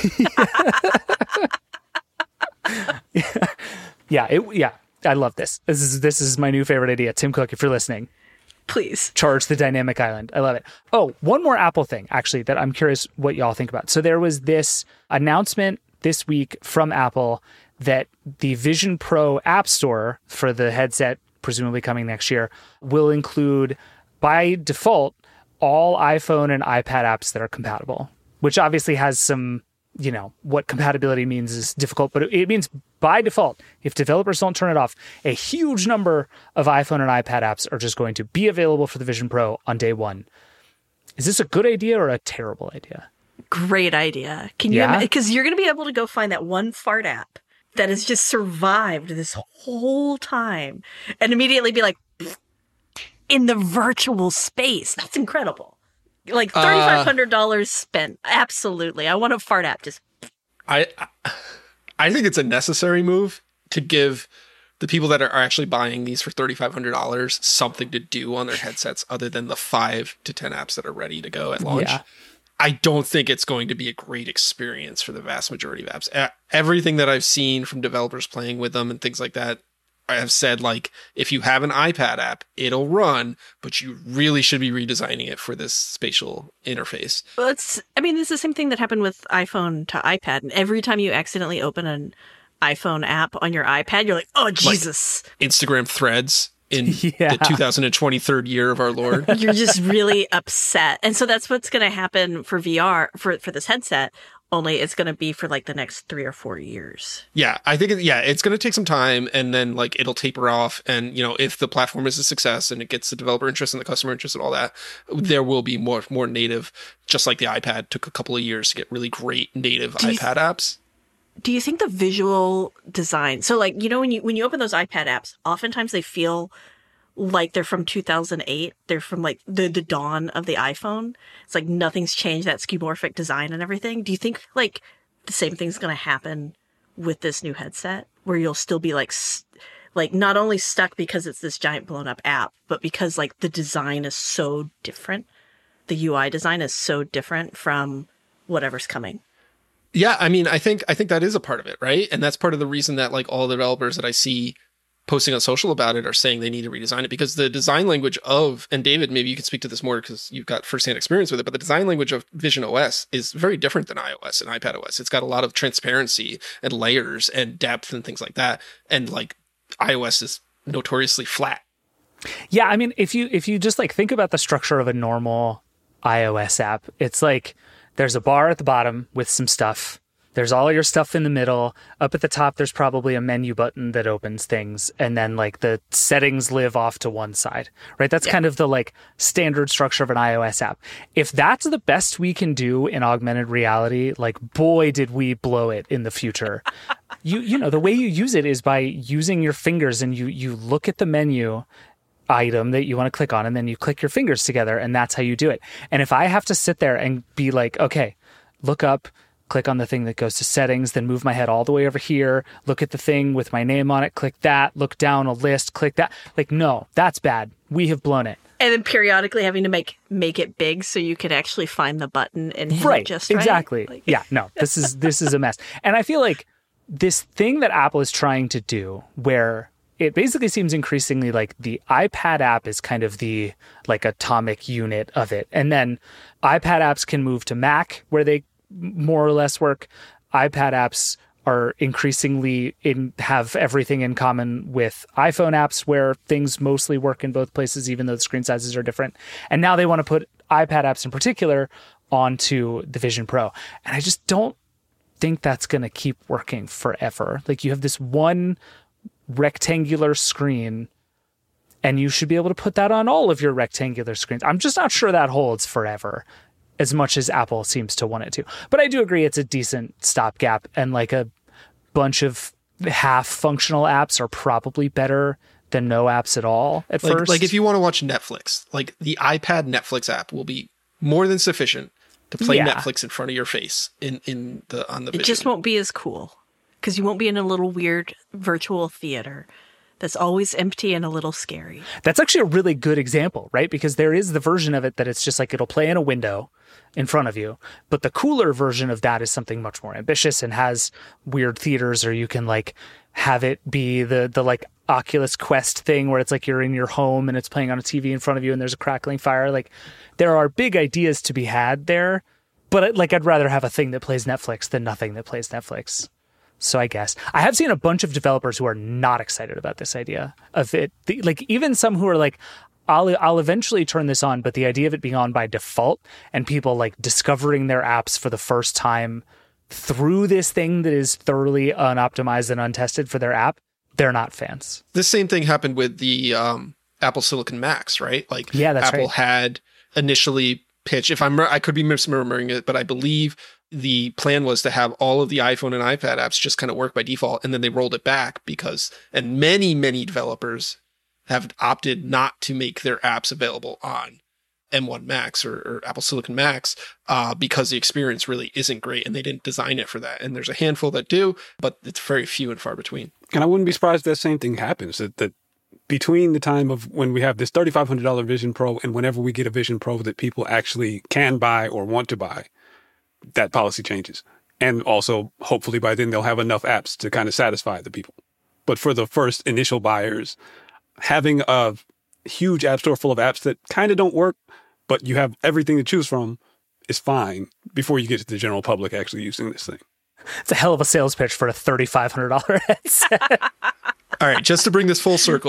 yeah, it, yeah. I love this. This is this is my new favorite idea. Tim Cook, if you're listening, Please. charge the dynamic island. I love it. Oh, one more Apple thing, actually, that I'm curious what y'all think about. So there was this announcement this week from Apple that the Vision Pro App Store for the headset, presumably coming next year, will include, by default, all iPhone and iPad apps that are compatible, which obviously has some, you know, what compatibility means is difficult, but it means by default, if developers don't turn it off, a huge number of iPhone and iPad apps are just going to be available for the Vision Pro on day one. Is this a good idea or a terrible idea? Great idea. Can you? Yeah? Because you're going to be able to go find that one fart app that has just survived this whole time and immediately be like, in the virtual space. That's incredible. Like thirty-five hundred dollars spent. Absolutely. I want a fart app. Just I I think it's a necessary move to give the people that are actually buying these for thirty-five hundred dollars something to do on their headsets other than the five to ten apps that are ready to go at launch. Yeah. I don't think it's going to be a great experience for the vast majority of apps. E- Everything that I've seen from developers playing with them and things like that, I have said, like, if you have an iPad app, it'll run, but you really should be redesigning it for this spatial interface. Well, it's, I mean, it's the same thing that happened with iPhone to iPad. And every time you accidentally open an iPhone app on your iPad, you're like, oh, Jesus. Instagram Threads in Yeah. the two thousand twenty-third year of our Lord. You're just really upset. And so that's what's going to happen for V R, for, for this headset, only it's going to be for like the next three or four years. Yeah, I think, it, yeah, it's going to take some time, and then like it'll taper off. And, you know, if the platform is a success and it gets the developer interest and the customer interest and all that, there will be more, more native, just like the iPad took a couple of years to get really great native Do you iPad th- apps. Do you think the visual design, so like, you know, when you, when you open those iPad apps, oftentimes they feel like they're from two thousand eight. They're from like the, the dawn of the iPhone. It's like nothing's changed, that skeuomorphic design and everything. Do you think like the same thing's going to happen with this new headset, where you'll still be like, like not only stuck because it's this giant blown up app, but because like the design is so different. The U I design is so different from whatever's coming. Yeah, I mean, I think I think that is a part of it, right? And that's part of the reason that like all the developers that I see posting on social about it are saying they need to redesign it, because the design language of, and David, maybe you can speak to this more because you've got firsthand experience with it, but the design language of Vision O S is very different than iOS and iPadOS. It's got a lot of transparency and layers and depth and things like that. And like iOS is notoriously flat. Yeah, I mean, if you if you just like think about the structure of a normal iOS app, it's like there's a bar at the bottom with some stuff. There's all your stuff in the middle. Up at the top, there's probably a menu button that opens things. And then like the settings live off to one side, right? That's yeah. kind of the like standard structure of an iOS app. If that's the best we can do in augmented reality, like boy, did we blow it in the future. you you know, the way you use it is by using your fingers, and you you look at the menu item that you want to click on, and then you click your fingers together, and that's how you do it. And if I have to sit there and be like, okay, look up, click on the thing that goes to settings, then move my head all the way over here, look at the thing with my name on it, click that, look down a list, click that. Like, no, that's bad. We have blown it. And then periodically having to make make it big so you could actually find the button and hit right, it just right. Exactly. Like... Yeah, no, this is this is a mess. And I feel like this thing that Apple is trying to do, where it basically seems increasingly like the iPad app is kind of the like atomic unit of it. And then iPad apps can move to Mac, where they more or less work. iPad apps are increasingly in have everything in common with iPhone apps, where things mostly work in both places, even though the screen sizes are different. And now they want to put iPad apps in particular onto the Vision Pro. And I just don't think that's going to keep working forever. Like, you have this one rectangular screen, and you should be able to put that on all of your rectangular screens. I'm just not sure that holds forever, as much as Apple seems to want it to. But I do agree it's a decent stopgap, and like a bunch of half functional apps are probably better than no apps at all at like, first. Like if you want to watch Netflix, like the iPad Netflix app will be more than sufficient to play yeah. Netflix in front of your face in, in the on the It Vision. just won't be as cool, because you won't be in a little weird virtual theater that's always empty and a little scary. That's actually a really good example, right? Because there is the version of it that it's just like it'll play in a window in front of you. But the cooler version of that is something much more ambitious and has weird theaters, or you can like have it be the the like Oculus Quest thing where it's like you're in your home and it's playing on a T V in front of you and there's a crackling fire. Like, there are big ideas to be had there, but like I'd rather have a thing that plays Netflix than nothing that plays Netflix. So I guess I have seen a bunch of developers who are not excited about this idea of it. The, like even some who are like, I'll, I'll eventually turn this on, but the idea of it being on by default and people like discovering their apps for the first time through this thing that is thoroughly unoptimized and untested for their app, they're not fans. The same thing happened with the um, Apple Silicon Macs, right? Like yeah, that's Apple right. had initially pitched, if I'm, I could be misremembering it, but I believe the plan was to have all of the iPhone and iPad apps just kind of work by default. And then they rolled it back because, and many, many developers have opted not to make their apps available on M one Macs or, or Apple Silicon Macs uh, because the experience really isn't great and they didn't design it for that. And there's a handful that do, but it's very few and far between. And I wouldn't be surprised if that same thing happens, that, that between the time of when we have this thirty-five hundred dollars Vision Pro and whenever we get a Vision Pro that people actually can buy or want to buy, that policy changes. And also, hopefully by then they'll have enough apps to kind of satisfy the people. But for the first initial buyers, having a huge app store full of apps that kind of don't work, but you have everything to choose from is fine before you get to the general public actually using this thing. It's a hell of a sales pitch for a thirty-five hundred dollars headset. All right, just to bring this full circle,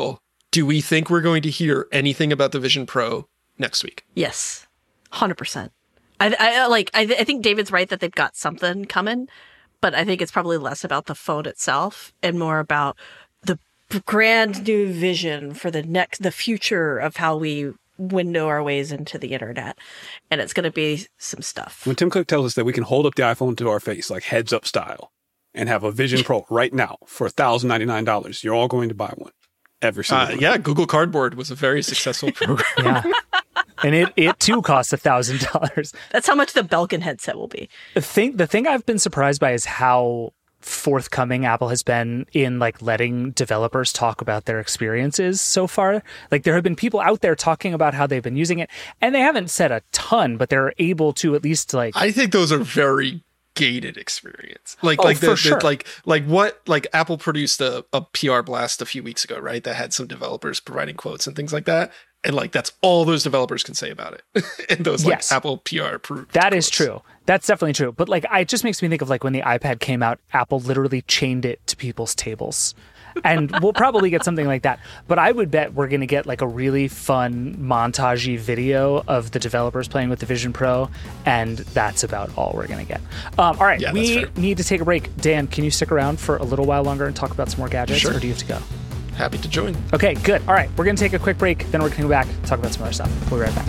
Do we think we're going to hear anything about the Vision Pro next week? Yes, one hundred percent. I, I like. I, I think David's right that they've got something coming, but I think it's probably less about the phone itself and more about the grand new vision for the next, the future of how we window our ways into the internet. And it's going to be some stuff. When Tim Cook tells us that we can hold up the iPhone to our face, like heads up style, and have a Vision Pro right now for one thousand ninety-nine dollars, you're all going to buy one. Every single uh, one. Yeah, Google Cardboard was a very successful program. Yeah. And it, it too costs one thousand dollars. That's how much the Belkin headset will be. The thing, the thing I've been surprised by is how forthcoming Apple has been in like letting developers talk about their experiences so far. Like there have been people out there talking about how they've been using it, and they haven't said a ton, but they're able to at least like. I think those are very gated experience. Like oh, like the, for sure. the like like what like Apple produced a, a P R blast a few weeks ago, right? That had some developers providing quotes and things like that. And like that's all those developers can say about it. And those like yes. Apple P R approved. That quotes. is true. That's definitely true. But like I, it just makes me think of like when the iPad came out, Apple literally chained it to people's tables. And we'll probably get something like that. But I would bet we're going to get like a really fun montage-y video of the developers playing with the Vision Pro. And that's about all we're going to get. Um, all right, Yeah, we need to take a break. Dan, can you stick around for a little while longer and talk about some more gadgets? Sure. Or do you have to go? Happy to join. Okay, good. All right, we're going to take a quick break. Then we're going to come back and talk about some other stuff. We'll be right back.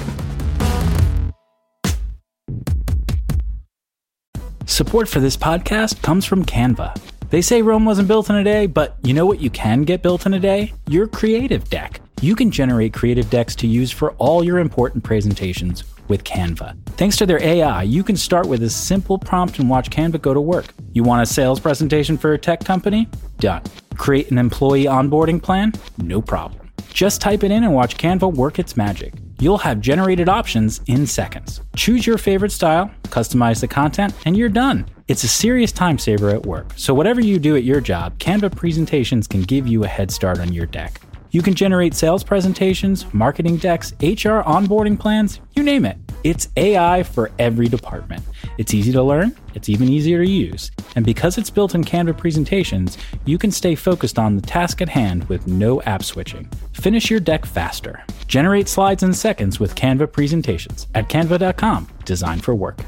Support for this podcast comes from Canva. They say Rome wasn't built in a day, but you know what you can get built in a day? Your creative deck. You can generate creative decks to use for all your important presentations with Canva. Thanks to their A I, you can start with a simple prompt and watch Canva go to work. You want a sales presentation for a tech company? Done. Create an employee onboarding plan? No problem. Just type it in and watch Canva work its magic. You'll have generated options in seconds. Choose your favorite style, customize the content, and you're done. It's a serious time saver at work, so whatever you do at your job, Canva presentations can give you a head start on your deck. You can generate sales presentations, marketing decks, H R onboarding plans, you name it. It's A I for every department. It's easy to learn, it's even easier to use. And because it's built in Canva presentations, you can stay focused on the task at hand with no app switching. Finish your deck faster. Generate slides in seconds with Canva presentations at canva dot com, designed for work.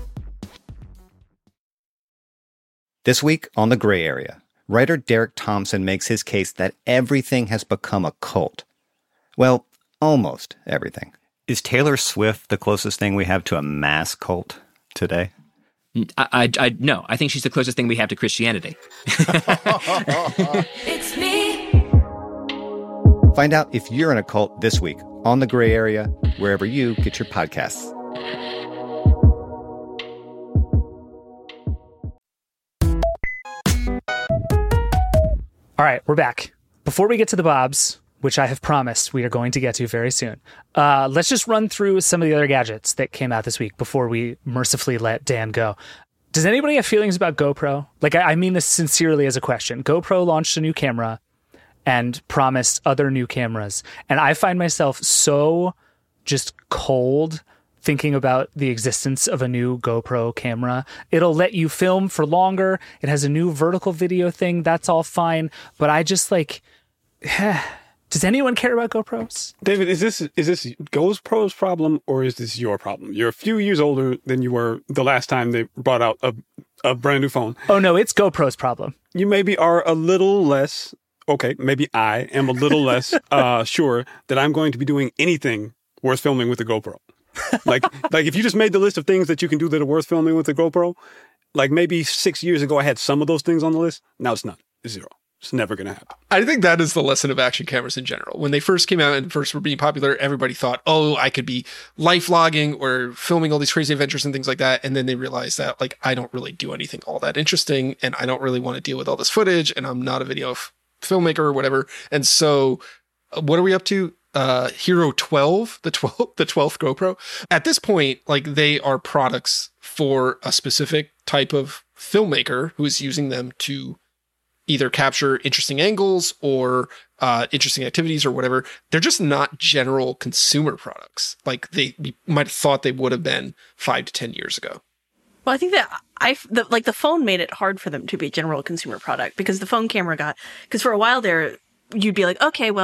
This week on The Gray Area, writer Derek Thompson makes his case that everything has become a cult. Well, almost everything. Is Taylor Swift the closest thing we have to a mass cult today? I, I, I no, I think she's the closest thing we have to Christianity. It's me. Find out if you're in a cult this week on The Gray Area, wherever you get your podcasts. All right, we're back. Before we get to the Bobs, which I have promised we are going to get to very soon, uh, let's just run through some of the other gadgets that came out this week before we mercifully let Dan go. Does anybody have feelings about GoPro? Like, I, I mean this sincerely as a question. GoPro launched a new camera and promised other new cameras. And I find myself so just cold thinking about the existence of a new GoPro camera. It'll let you film for longer. It has a new vertical video thing. That's all fine. But I just like, does anyone care about GoPros? David, is this is this GoPro's problem or is this your problem? You're a few years older than you were the last time they brought out a, a brand new phone. Oh no, it's GoPro's problem. You maybe are a little less, okay, maybe I am a little less uh, sure that I'm going to be doing anything worth filming with the GoPro. like, like if you just made the list of things that you can do that are worth filming with the GoPro, like maybe six years ago I had some of those things on the list. Now it's not. It's zero. It's never going to happen. I think that is the lesson of action cameras in general. When they first came out and first were being popular, everybody thought, oh, I could be life vlogging or filming all these crazy adventures and things like that. And then they realized that, like, I don't really do anything all that interesting and I don't really want to deal with all this footage and I'm not a video f- filmmaker or whatever. And so uh, what are we up to? Uh, Hero twelve, the twelfth, the twelfth GoPro. At this point, like, they are products for a specific type of filmmaker who is using them to either capture interesting angles or uh, interesting activities or whatever. They're just not general consumer products like they we might have thought they would have been five to ten years ago. Well, I think that I the, like the phone made it hard for them to be a general consumer product because the phone camera got because for a while there you'd be like, okay, well,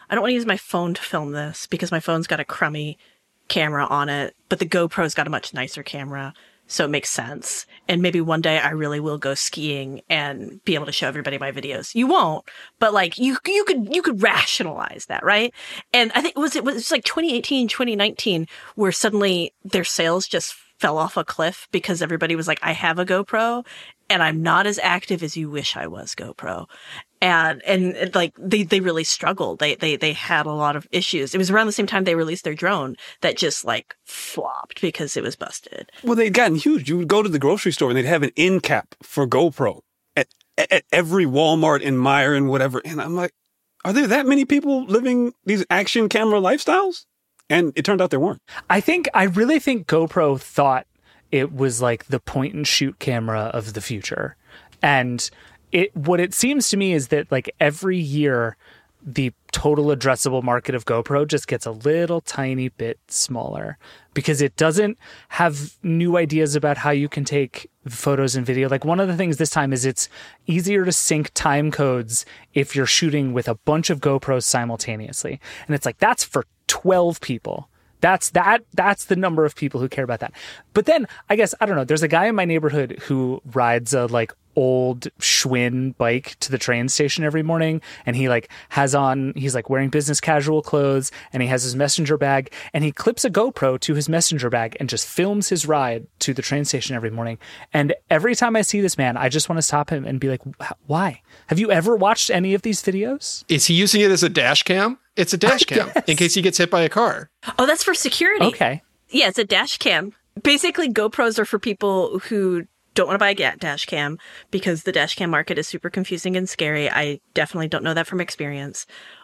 I don't want to use my phone to film this because my phone's got a crummy camera on it, but the GoPro's got a much nicer camera. So it makes sense. And maybe one day I really will go skiing and be able to show everybody my videos. You won't, but like you, you could, you could rationalize that, right? And I think was it was like twenty eighteen, twenty nineteen where suddenly their sales just fell off a cliff because everybody was like, I have a GoPro and I'm not as active as you wish I was, GoPro. And, and and like they, they really struggled. They, they, they had a lot of issues. It was around the same time they released their drone that just like flopped because it was busted. Well, they'd gotten huge. You would go to the grocery store and they'd have an end cap for GoPro at, at every Walmart and Meijer and whatever. And I'm like, are there that many people living these action camera lifestyles? And it turned out there weren't. I think, I really think GoPro thought it was like the point and shoot camera of the future. And It what it seems to me is that like every year the total addressable market of GoPro just gets a little tiny bit smaller because it doesn't have new ideas about how you can take photos and video. Like one of the things this time is it's easier to sync time codes if you're shooting with a bunch of GoPros simultaneously. And it's like that's for twelve people. That's that that's the number of people who care about that. But then I guess I don't know, there's a guy in my neighborhood who rides a like old Schwinn bike to the train station every morning, and he like has on he's like wearing business casual clothes, and he has his messenger bag, and he clips a GoPro to his messenger bag and just films his ride to the train station every morning. And every time I see this man, I just want to stop him and be like, why? Have you ever watched any of these videos? Is he using it as a dash cam? It's a dash cam in case he gets hit by a car. Oh, that's for security. Okay. Yeah, it's a dash cam. Basically, GoPros are for people who don't want to buy a dash cam because the dash cam market is super confusing and scary. I definitely don't know that from experience.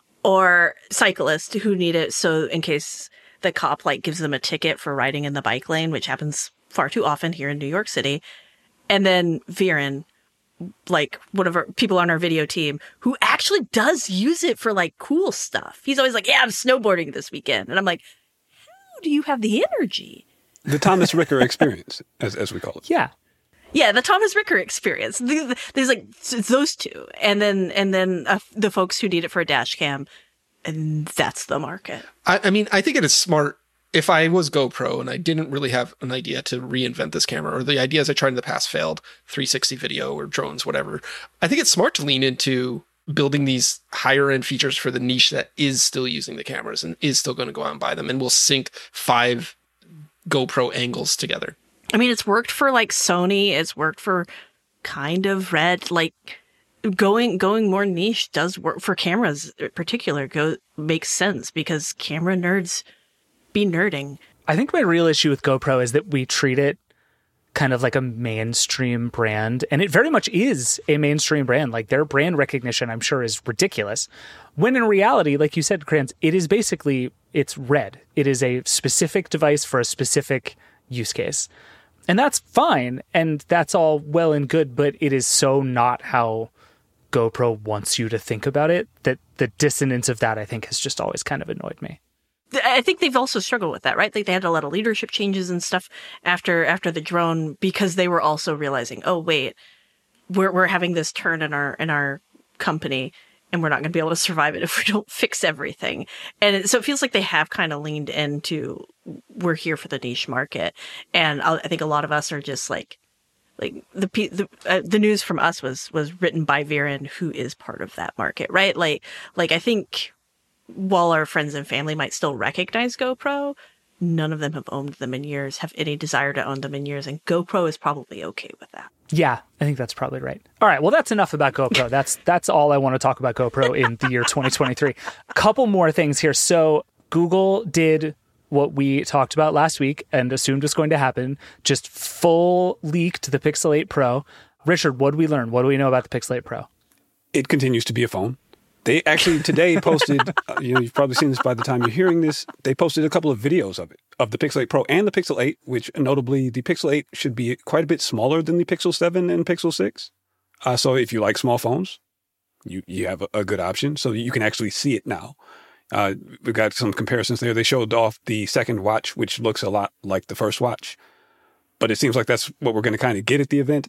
Or cyclists who need it so in case the cop like gives them a ticket for riding in the bike lane, which happens far too often here in New York City. And then Viren, like one of our people on our video team who actually does use it for like cool stuff. He's always like, yeah, I'm snowboarding this weekend. And I'm like, how do you have the energy? The Thomas Ricker experience, as as we call it. Yeah. Yeah, the Thomas Ricker experience. There's like those two. And then and then uh, the folks who need it for a dash cam. And that's the market. I, I mean, I think it is smart. If I was GoPro and I didn't really have an idea to reinvent this camera, or the ideas I tried in the past failed, three sixty video or drones, whatever, I think it's smart to lean into building these higher end features for the niche that is still using the cameras and is still going to go out and buy them. And we'll sync five GoPro angles together. I mean, it's worked for like Sony. It's worked for kind of Red. Like going going more niche does work for cameras in particular. Go makes sense because camera nerds be nerding. I think my real issue with GoPro is that we treat it kind of like a mainstream brand, and it very much is a mainstream brand. Like their brand recognition, I'm sure, is ridiculous. When in reality, like you said, Kranz, it is basically it's Red. It is a specific device for a specific use case. And that's fine, and that's all well and good, but it is so not how GoPro wants you to think about it that the dissonance of that, I think, has just always kind of annoyed me. I think they've also struggled with that, right? Like they had a lot of leadership changes and stuff after after the drone because they were also realizing, oh wait, we're we're having this turn in our in our company, and we're not going to be able to survive it if we don't fix everything. And it, so it feels like they have kind of leaned into we're here for the niche market, and I, I think a lot of us are just like like the the uh, the news from us was was written by Viren, who is part of that market, right? Like like I think. While our friends and family might still recognize GoPro, none of them have owned them in years, have any desire to own them in years, and GoPro is probably okay with that. Yeah, I think that's probably right. All right, well, that's enough about GoPro. That's that's all I want to talk about GoPro in the year twenty twenty-three. A couple more things here. So Google did what we talked about last week and assumed was going to happen, just full leaked the Pixel eight Pro. Richard, what do we learn? What do we know about the Pixel eight Pro? It continues to be a phone. They actually today posted, uh, you know, you've probably seen this by the time you're hearing this, they posted a couple of videos of it, of the Pixel eight Pro and the Pixel eight, which notably the Pixel eight should be quite a bit smaller than the Pixel seven and Pixel six. Uh, so if you like small phones, you, you have a, a good option. So you can actually see it now. Uh, we've got some comparisons there. They showed off the second watch, which looks a lot like the first watch. But it seems like that's what we're going to kind of get at the event.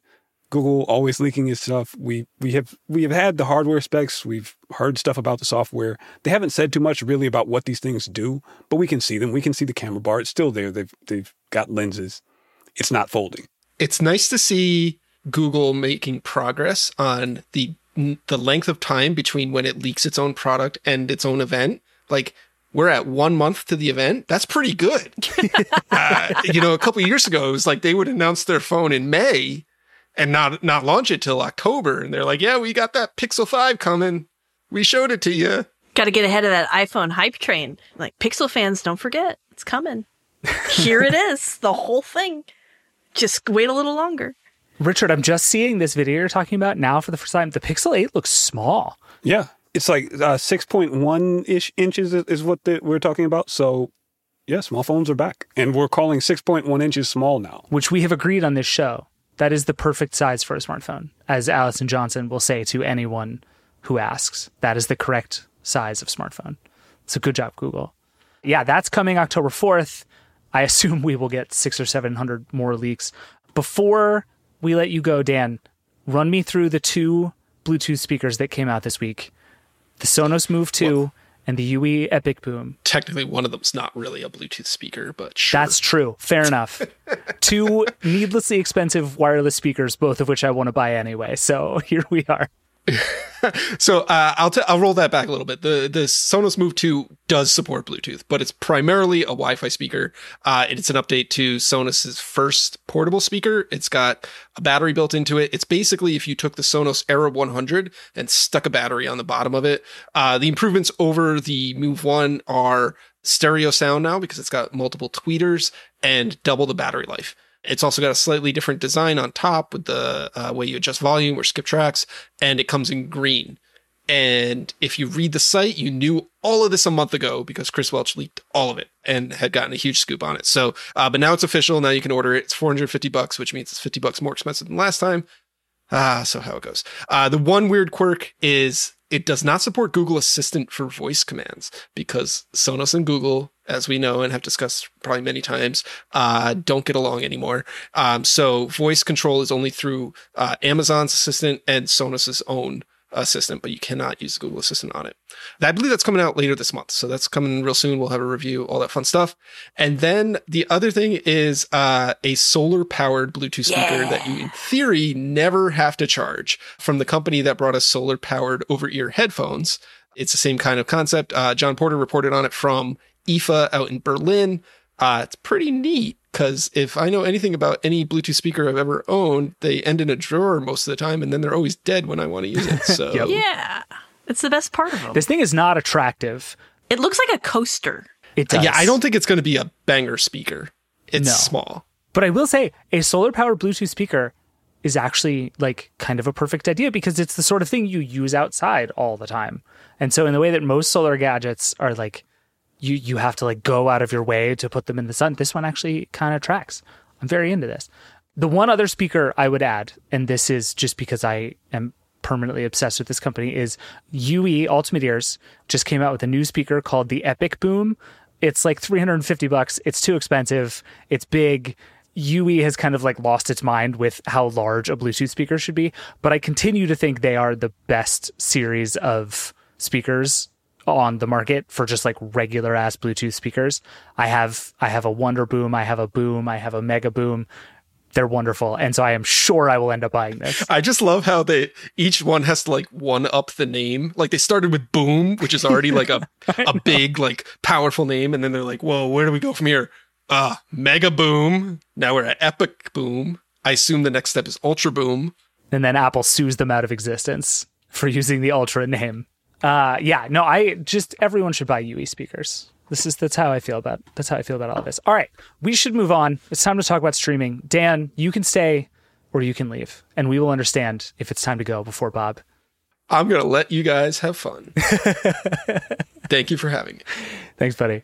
Google always leaking his stuff. We we have we have had the hardware specs. We've heard stuff about the software. They haven't said too much really about what these things do, but we can see them. We can see the camera bar. It's still there. They've they've got lenses. It's not folding. It's nice to see Google making progress on the the length of time between when it leaks its own product and its own event. Like, we're at one month to the event. That's pretty good. uh, you know, a couple of years ago, it was like they would announce their phone in May and not not launch it till October. And they're like, yeah, we got that Pixel five coming. We showed it to you. Got to get ahead of that iPhone hype train. Like, Pixel fans, don't forget. It's coming. Here it is. The whole thing. Just wait a little longer. Richard, I'm just seeing this video you're talking about now for the first time. The Pixel eight looks small. Yeah. It's like uh, six point one-ish inches is what the, we're talking about. So, yeah, small phones are back. And we're calling six point one inches small now. Which we have agreed on this show. That is the perfect size for a smartphone. As Allison Johnson will say to anyone who asks, that is the correct size of smartphone. So good job, Google. Yeah, that's coming October fourth. I assume we will get six or seven hundred more leaks. Before we let you go, Dan, run me through the two Bluetooth speakers that came out this week. The Sonos Move two well, and the U E Epic Boom. Technically, one of them's not really a Bluetooth speaker, but sure. That's true. Fair enough. Two needlessly expensive wireless speakers, both of which I want to buy anyway. So here we are. So uh, I'll t- I'll roll that back a little bit. The the Sonos Move two does support Bluetooth, but it's primarily a Wi-Fi speaker. Uh, it's an update to Sonos's first portable speaker. It's got a battery built into it. It's basically if you took the Sonos Era one hundred and stuck a battery on the bottom of it. Uh, the improvements over the Move one are stereo sound now because it's got multiple tweeters and double the battery life. It's also got a slightly different design on top with the uh, way you adjust volume or skip tracks, and it comes in green. And if you read the site, you knew all of this a month ago because Chris Welch leaked all of it and had gotten a huge scoop on it. So, uh, but now it's official. Now you can order it. It's four hundred fifty bucks, which means it's fifty bucks more expensive than last time. Ah, so how it goes. Uh, the one weird quirk is it does not support Google Assistant for voice commands because Sonos and Google, as we know and have discussed probably many times, uh, don't get along anymore. Um, so voice control is only through uh, Amazon's Assistant and Sonos's own Assistant, but you cannot use Google Assistant on it. I believe that's coming out later this month. So that's coming real soon. We'll have a review, all that fun stuff. And then the other thing is uh, a solar powered Bluetooth speaker yeah. that you in theory never have to charge from the company that brought us solar powered over ear headphones. It's the same kind of concept. Uh, John Porter reported on it from I F A out in Berlin. Uh, it's pretty neat because if I know anything about any Bluetooth speaker I've ever owned, they end in a drawer most of the time, and then they're always dead when I want to use it. So yep. Yeah, it's the best part of them. This thing is not attractive. It looks like a coaster. It does. Yeah, I don't think it's going to be a banger speaker. It's no. small. But I will say a solar-powered Bluetooth speaker is actually like kind of a perfect idea because it's the sort of thing you use outside all the time. And so in the way that most solar gadgets are like, you you have to like go out of your way to put them in the sun, this one actually kind of tracks. I'm very into this. The one other speaker I would add, and this is just because I am permanently obsessed with this company, is U E Ultimate Ears just came out with a new speaker called the Epic Boom. It's like three hundred fifty bucks. It's too expensive. It's big. U E has kind of like lost its mind with how large a Bluetooth speaker should be, but I continue to think they are the best series of speakers on the market for just like regular ass Bluetooth speakers. I have I have a Wonder Boom, I have a Boom, I have a Mega Boom. They're wonderful, and so I am sure I will end up buying this. I just love how they each one has to like one up the name. Like they started with Boom, which is already like a a big like powerful name, and then they're like, whoa, where do we go from here? Uh, Mega Boom. Now we're at Epic Boom. I assume the next step is Ultra Boom. And then Apple sues them out of existence for using the Ultra name. Uh, yeah, no, I just, everyone should buy U E speakers. This is, that's how I feel about, that's how I feel about all this. All right, we should move on. It's time to talk about streaming. Dan, you can stay or you can leave, and we will understand if it's time to go before Bob. I'm going to let you guys have fun. Thank you for having me. Thanks, buddy.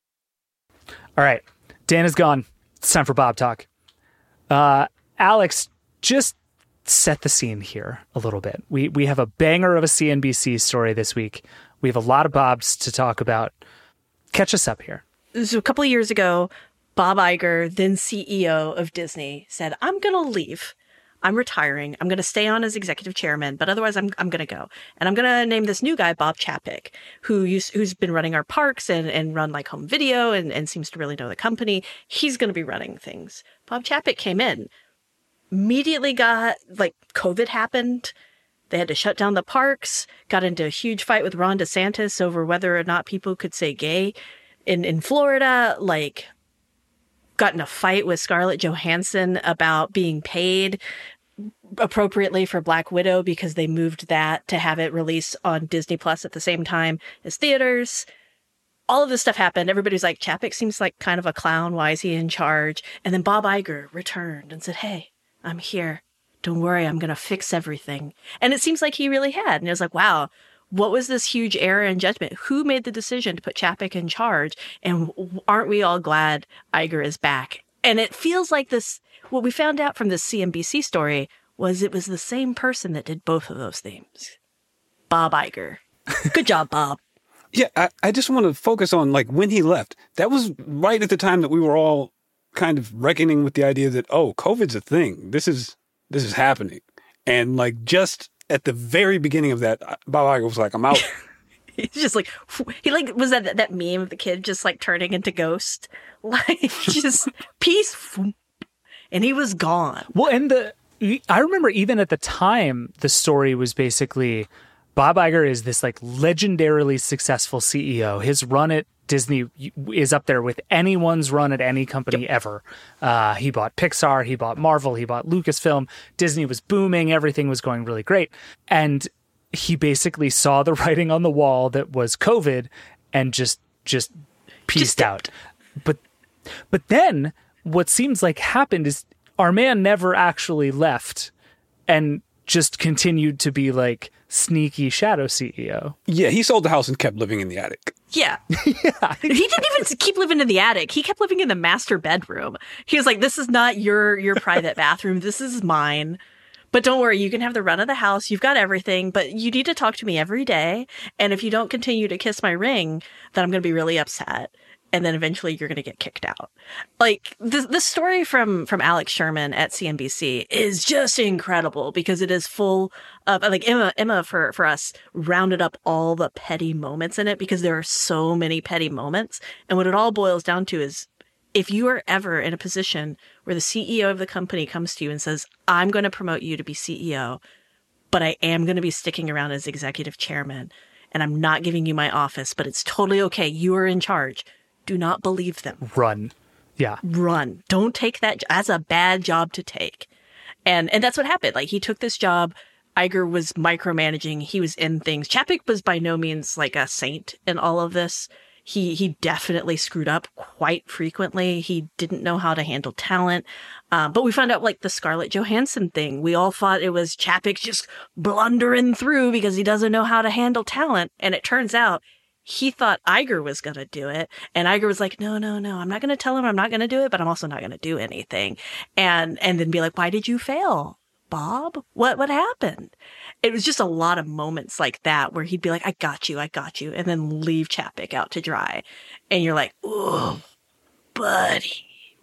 All right, Dan is gone. It's time for Bob Talk. Uh, Alex, just set the scene here a little bit. We we have a banger of a C N B C story this week. We have a lot of Bobs to talk about. Catch us up here. So a couple of years ago, Bob Iger, then C E O of Disney, said, I'm going to leave. I'm retiring. I'm going to stay on as executive chairman, but otherwise I'm I'm going to go. And I'm going to name this new guy Bob Chapek, who used, who's been running our parks and, and run like home video and, and seems to really know the company. He's going to be running things. Bob Chapek came in, immediately got, like, COVID happened. They had to shut down the parks, got into a huge fight with Ron DeSantis over whether or not people could say gay in, in Florida, like, got in a fight with Scarlett Johansson about being paid appropriately for Black Widow because they moved that to have it released on Disney Plus at the same time as theaters. All of this stuff happened. Everybody's like, Chapek seems like kind of a clown. Why is he in charge? And then Bob Iger returned and said, hey, I'm here. Don't worry, I'm going to fix everything. And it seems like he really had. And it was like, wow, what was this huge error in judgment? Who made the decision to put Chapek in charge? And aren't we all glad Iger is back? And it feels like this, what we found out from this C N B C story was it was the same person that did both of those things. Bob Iger. Good job, Bob. Yeah, I, I just want to focus on, like, when he left. That was right at the time that we were all kind of reckoning with the idea that, oh, COVID's a thing. This is, this is happening. And, like, just at the very beginning of that, Bob Iger was like, I'm out. He's just like, he like, was that that meme of the kid just like turning into Ghost? Like, just peace. And he was gone. Well, and the, I remember even at the time, the story was basically Bob Iger is this like legendarily successful C E O. His run at Disney is up there with anyone's run at any company yep. ever. Uh, he bought Pixar, he bought Marvel, he bought Lucasfilm. Disney was booming. Everything was going really great. And he basically saw the writing on the wall that was COVID and just, just pieced just out. But, but then what seems like happened is our man never actually left and just continued to be like sneaky shadow C E O. Yeah, he sold the house and kept living in the attic. Yeah. yeah. He didn't even keep living in the attic. He kept living in the master bedroom. He was like, this is not your your private bathroom. This is mine. But don't worry, you can have the run of the house. You've got everything, but you need to talk to me every day. And if you don't continue to kiss my ring, then I'm going to be really upset. And then eventually you're going to get kicked out. Like, the the story from, from Alex Sherman at C N B C is just incredible because it is full of, like, Emma, Emma for, for us rounded up all the petty moments in it because there are so many petty moments. And what it all boils down to is if you are ever in a position where the C E O of the company comes to you and says, I'm going to promote you to be C E O, but I am going to be sticking around as executive chairman, and I'm not giving you my office, but it's totally okay. You are in charge. Do not believe them. Run. Yeah. Run. Don't take that as a bad job to take. And and that's what happened. Like, he took this job. Iger was micromanaging. He was in things. Chapek was by no means like a saint in all of this. He he definitely screwed up quite frequently. He didn't know how to handle talent. Um, but we found out, like, the Scarlett Johansson thing. We all thought it was Chapek just blundering through because he doesn't know how to handle talent. And it turns out he thought Iger was going to do it. And Iger was like, no, no, no, I'm not going to tell him I'm not going to do it, but I'm also not going to do anything. And and then be like, why did you fail, Bob? What what happened? It was just a lot of moments like that where he'd be like, I got you, I got you, and then leave Chapek out to dry. And you're like, ooh, buddy,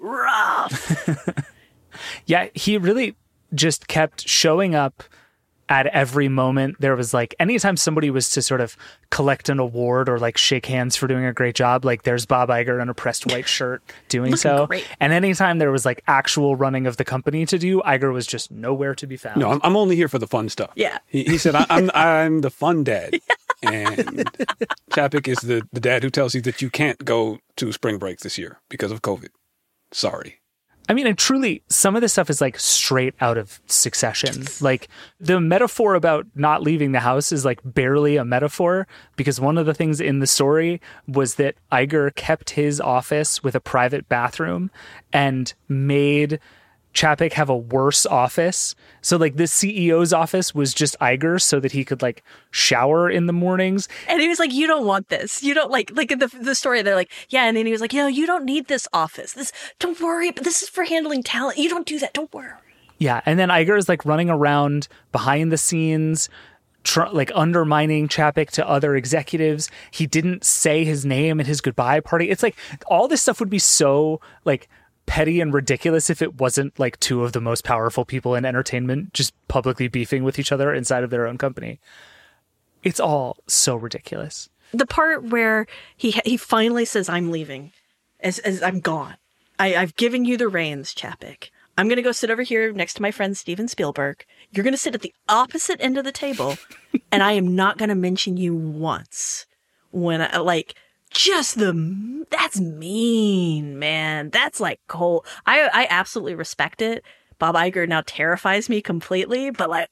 rough. Yeah, he really just kept showing up at every moment. There was like, anytime somebody was to sort of collect an award or like shake hands for doing a great job, like there's Bob Iger in a pressed white shirt doing so. Great. And anytime there was like actual running of the company to do, Iger was just nowhere to be found. No, I'm, I'm only here for the fun stuff. Yeah. He, he said, I, I'm I'm the fun dad. And Chapek is the, the dad who tells you that you can't go to spring break this year because of COVID. Sorry. I mean, and truly, some of this stuff is like straight out of Succession. Like, the metaphor about not leaving the house is like barely a metaphor, because one of the things in the story was that Iger kept his office with a private bathroom and made Chapek have a worse office. So like the C E O's office was just Iger so that he could like shower in the mornings. And he was like, you don't want this. You don't like, like the the story, they're like, yeah. And then he was like, you know, you don't need this office. This, don't worry, but this is for handling talent. You don't do that. Don't worry. Yeah. And then Iger is like running around behind the scenes, tr- like undermining Chapek to other executives. He didn't say his name at his goodbye party. It's like all this stuff would be so like petty and ridiculous if it wasn't like two of the most powerful people in entertainment just publicly beefing with each other inside of their own company. It's all so ridiculous. The part where he he finally says, I'm leaving, as, as I'm gone. I, I've given you the reins, Chapek. I'm going to go sit over here next to my friend Steven Spielberg. You're going to sit at the opposite end of the table, and I am not going to mention you once. When I, like, just the, that's mean, man. That's like cold. I, I absolutely respect it. Bob Iger now terrifies me completely, but like,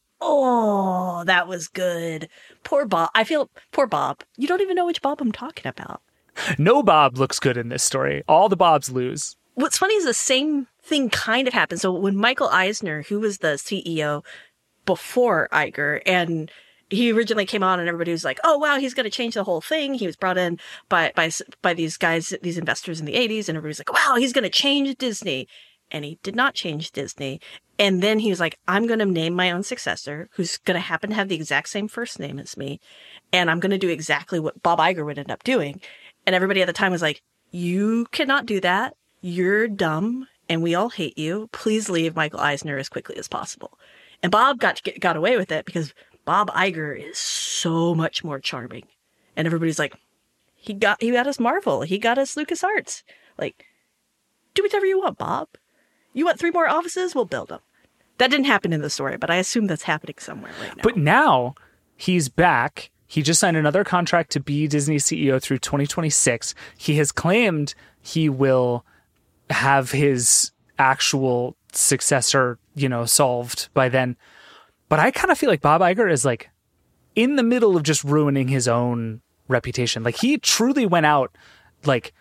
oh, that was good. Poor Bob. I feel, poor Bob. You don't even know which Bob I'm talking about. No Bob looks good in this story. All the Bobs lose. What's funny is the same thing kind of happened. So when Michael Eisner, who was the C E O before Iger, and he originally came on and everybody was like, oh, wow, he's going to change the whole thing. He was brought in by, by, by these guys, these investors in the eighties. And everybody's like, wow, he's going to change Disney. And he did not change Disney. And then he was like, I'm going to name my own successor, who's going to happen to have the exact same first name as me. And I'm going to do exactly what Bob Iger would end up doing. And everybody at the time was like, you cannot do that. You're dumb. And we all hate you. Please leave Michael Eisner as quickly as possible. And Bob got to get, got away with it because Bob Iger is so much more charming. And everybody's like, he got, he got us Marvel. He got us LucasArts. Like, do whatever you want, Bob. You want three more offices? We'll build them. That didn't happen in the story, but I assume that's happening somewhere right now. But now he's back. He just signed another contract to be Disney's C E O through twenty twenty-six. He has claimed he will have his actual successor, you know, solved by then. But I kind of feel like Bob Iger is like in the middle of just ruining his own reputation. Like he truly went out like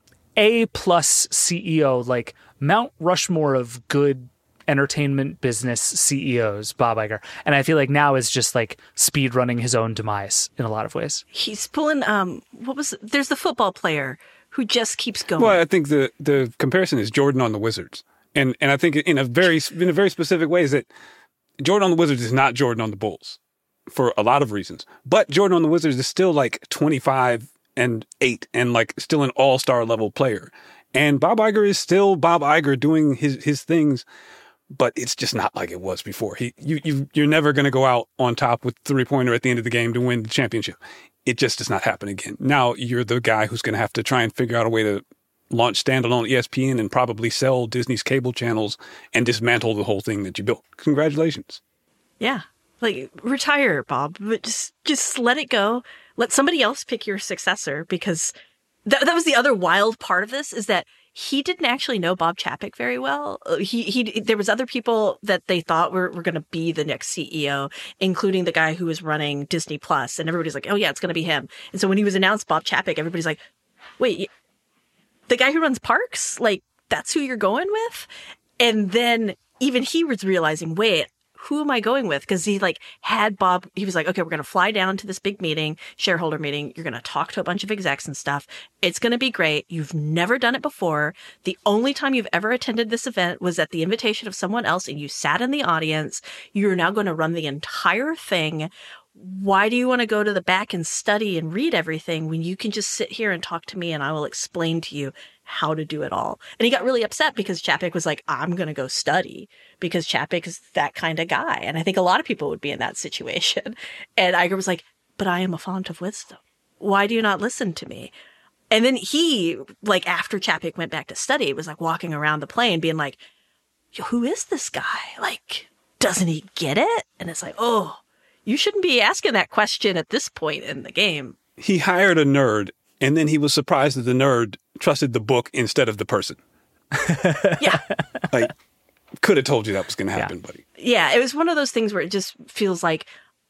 A plus C E O, like Mount Rushmore of good entertainment business C E Os, Bob Iger. And I feel like now is just like speed running his own demise in a lot of ways. He's pulling, um, what was, there's the football player who just keeps going. Well, I think the, the comparison is Jordan on the Wizards. And and I think in a very in a very specific way is that Jordan on the Wizards is not Jordan on the Bulls for a lot of reasons. But Jordan on the Wizards is still like twenty-five and eight and like still an all-star level player. And Bob Iger is still Bob Iger doing his, his things, but it's just not like it was before. He you, you you're never going to go out on top with three-pointer at the end of the game to win the championship. It just does not happen again. Now you're the guy who's going to have to try and figure out a way to launch standalone E S P N and probably sell Disney's cable channels and dismantle the whole thing that you built. Congratulations. Yeah. Like, retire, Bob, but just, just let it go. Let somebody else pick your successor, because th- that was the other wild part of this, is that he didn't actually know Bob Chapek very well. He, he, there was other people that they thought were, were going to be the next C E O, including the guy who was running Disney Plus. And everybody's like, oh yeah, it's going to be him. And so when he was announced Bob Chapek, everybody's like, wait, the guy who runs parks, like, that's who you're going with? And then even he was realizing, wait, who am I going with? Because he like had Bob, he was like, okay, we're going to fly down to this big meeting, shareholder meeting. You're going to talk to a bunch of execs and stuff. It's going to be great. You've never done it before. The only time you've ever attended this event was at the invitation of someone else, and you sat in the audience. You're now going to run the entire thing. Why do you want to go to the back and study and read everything when you can just sit here and talk to me and I will explain to you how to do it all? And he got really upset because Chapek was like, I'm going to go study, because Chapek is that kind of guy. And I think a lot of people would be in that situation. And Iger was like, but I am a font of wisdom. Why do you not listen to me? And then he, like, after Chapek went back to study, was like walking around the plane being like, who is this guy? Like, doesn't he get it? And it's like, oh, you shouldn't be asking that question at this point in the game. He hired a nerd, and then he was surprised that the nerd trusted the book instead of the person. Yeah. Like, could have told you that was going to happen, Yeah. buddy. Yeah, it was one of those things where it just feels like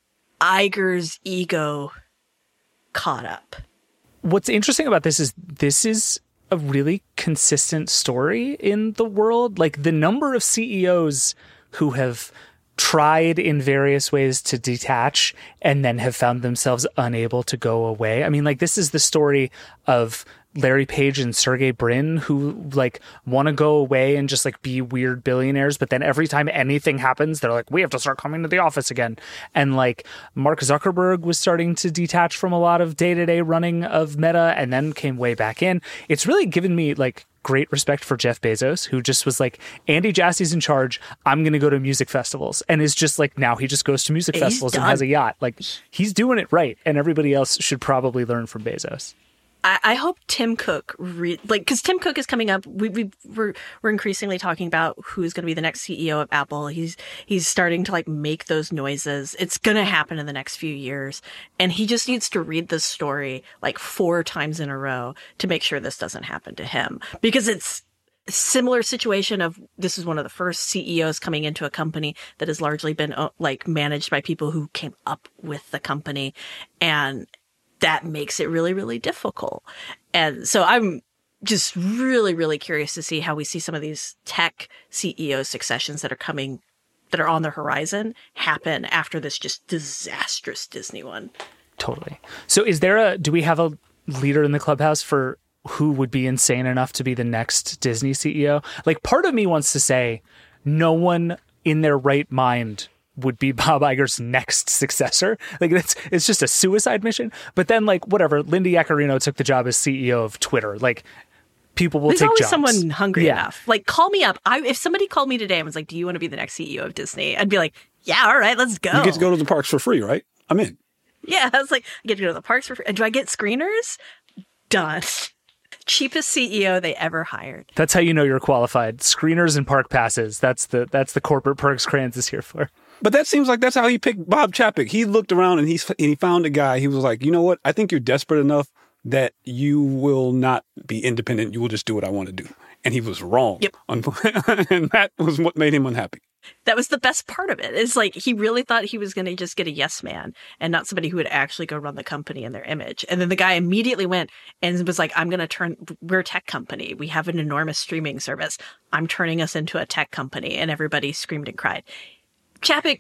Iger's ego caught up. What's interesting about this is this is a really consistent story in the world. Like, the number of C E Os who have tried in various ways to detach and then have found themselves unable to go away. I mean, like, this is the story of Larry Page and Sergey Brin, who like want to go away and just like be weird billionaires, but then every time anything happens, they're like, we have to start coming to the office again. And like Mark Zuckerberg was starting to detach from a lot of day-to-day running of Meta and then came way back in. It's really given me like great respect for Jeff Bezos, who just was like, Andy Jassy's in charge. I'm going to go to music festivals. And is just like, now he just goes to music He's festivals done. and has a yacht. Like, he's doing it right. And everybody else should probably learn from Bezos. I, I hope Tim Cook, re- like, because Tim Cook is coming up. We, we we're we're increasingly talking about who's going to be the next C E O of Apple. He's he's starting to like make those noises. It's going to happen in the next few years, and he just needs to read this story like four times in a row to make sure this doesn't happen to him, because it's a similar situation of this is one of the first C E Os coming into a company that has largely been uh, like managed by people who came up with the company, and that makes it really, really difficult. And so I'm just really, really curious to see how we see some of these tech C E O successions that are coming, that are on the horizon, happen after this just disastrous Disney one. Totally. So is there a, do we have a leader in the clubhouse for who would be insane enough to be the next Disney C E O? Like, part of me wants to say no one in their right mind would be Bob Iger's next successor. Like, that's, it's just a suicide mission. But then, like, whatever, Linda Yaccarino took the job as C E O of Twitter. Like, people will There's take always jobs. someone hungry Yeah. enough. Like, call me up. I, if somebody called me today and was like, do you want to be the next C E O of Disney? I'd be like, yeah, all right, let's go. You get to go to the parks for free, right? I'm in. Yeah, I was like, I get to go to the parks for free. Do I get screeners? Done. Cheapest C E O they ever hired. That's how you know you're qualified. Screeners and park passes. That's the that's the corporate perks Kranz is here for. But that seems like that's how he picked Bob Chapek. He looked around and, he's, and he found a guy. He was like, you know what? I think you're desperate enough that you will not be independent. You will just do what I want to do. And he was wrong. Yep. And that was what made him unhappy. That was the best part of it. It's like he really thought he was going to just get a yes man and not somebody who would actually go run the company in their image. And then the guy immediately went and was like, I'm going to turn, we're a tech company. We have an enormous streaming service. I'm turning us into a tech company. And everybody screamed and cried. Chapek,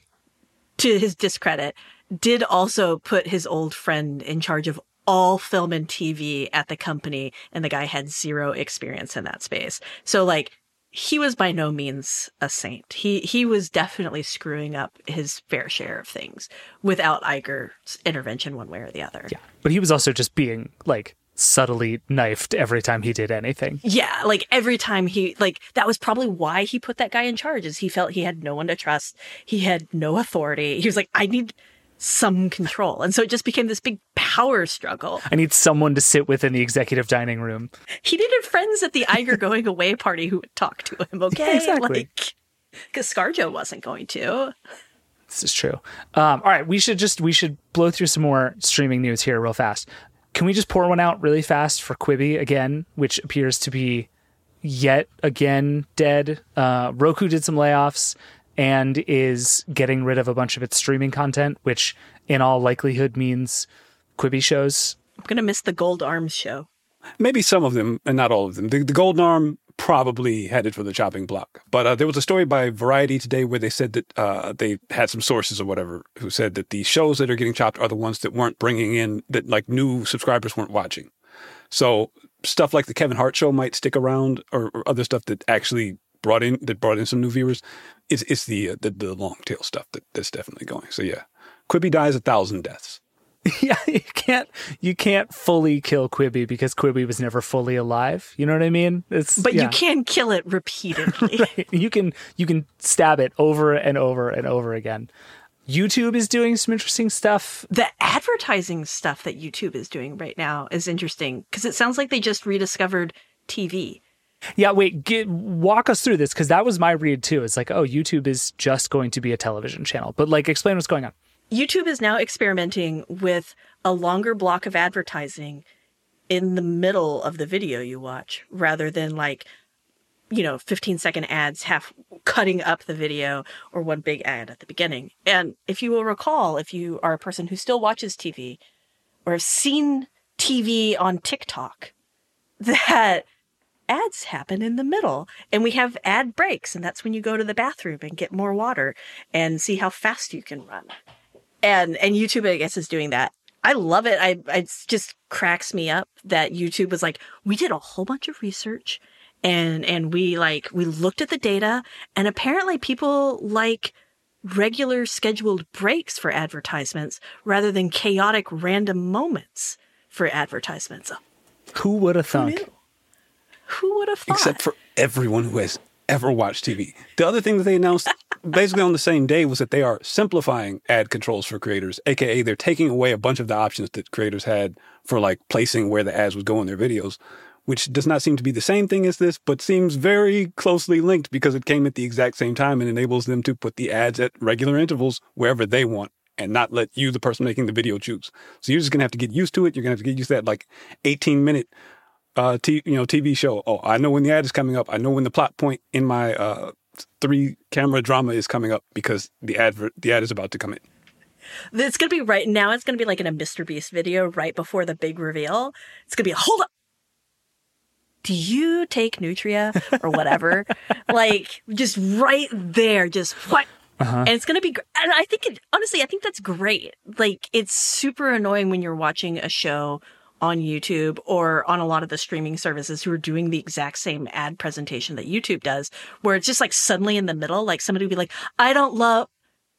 to his discredit, did also put his old friend in charge of all film and T V at the company. And the guy had zero experience in that space. So like, he was by no means a saint. He he was definitely screwing up his fair share of things without Iger's intervention one way or the other. Yeah. But he was also just being like subtly knifed every time he did anything. Yeah, like every time he, like, that was probably why he put that guy in charge, is he felt he had no one to trust. He had no authority. He was like, I need some control. And so it just became this big power struggle. I need someone to sit with in the executive dining room. He needed friends at the Iger going away party who would talk to him, okay? Yeah, exactly. Like, because ScarJo wasn't going to. This is true. Um, all right, we should just, we should blow through some more streaming news here real fast. Can we just pour one out really fast for Quibi again, which appears to be yet again dead? Uh, Roku did some layoffs and is getting rid of a bunch of its streaming content, which in all likelihood means Quibi shows. I'm going to miss the Gold Arms show. Maybe some of them, and not all of them. The, the Golden Arm probably headed for the chopping block. But uh, there was a story by Variety today where they said that uh, they had some sources or whatever who said that the shows that are getting chopped are the ones that weren't bringing in, that like new subscribers weren't watching. So stuff like the Kevin Hart show might stick around, or, or other stuff that actually brought in that brought in some new viewers. It's, it's the, uh, the the long tail stuff that, that's definitely going. So yeah, Quibi dies a thousand deaths. Yeah, you can't you can't fully kill Quibi because Quibi was never fully alive. You know what I mean? It's But yeah. you can kill it repeatedly. Right. You can you can stab it over and over and over again. YouTube is doing some interesting stuff. The advertising stuff that YouTube is doing right now is interesting because it sounds like they just rediscovered T V. Yeah, wait, get, walk us through this, because that was my read too. It's like, oh, YouTube is just going to be a television channel. But like, explain what's going on. YouTube is now experimenting with a longer block of advertising in the middle of the video you watch, rather than like, you know, fifteen second ads half cutting up the video or one big ad at the beginning. And if you will recall, if you are a person who still watches T V or have seen T V on TikTok, that ads happen in the middle, and we have ad breaks, and that's when you go to the bathroom and get more water and see how fast you can run. And and YouTube, I guess, is doing that. I love it. I it just cracks me up that YouTube was like, we did a whole bunch of research, and and we like we looked at the data, and apparently people like regular scheduled breaks for advertisements rather than chaotic random moments for advertisements. Who would have thunk? Who knew? Who would have thought? Except for everyone who has ever watched T V. The other thing that they announced basically on the same day was that they are simplifying ad controls for creators, a k a they're taking away a bunch of the options that creators had for like placing where the ads would go in their videos, which does not seem to be the same thing as this, but seems very closely linked because it came at the exact same time and enables them to put the ads at regular intervals wherever they want and not let you, the person making the video, choose. So you're just going to have to get used to it. You're going to have to get used to that like eighteen minute uh, t- you know, T V show. Oh, I know when the ad is coming up. I know when the plot point in my uh, three camera drama is coming up because the ad, the ad is about to come in. It's going to be right now. It's going to be like in a Mister Beast video right before the big reveal. It's going to be, hold up. Do you take Nutria or whatever? Like just right there, just what? Uh-huh. And it's going to be, and I think it, honestly, I think that's great. Like it's super annoying when you're watching a show on YouTube or on a lot of the streaming services who are doing the exact same ad presentation that YouTube does, where it's just like suddenly in the middle, like somebody would be like, I don't love,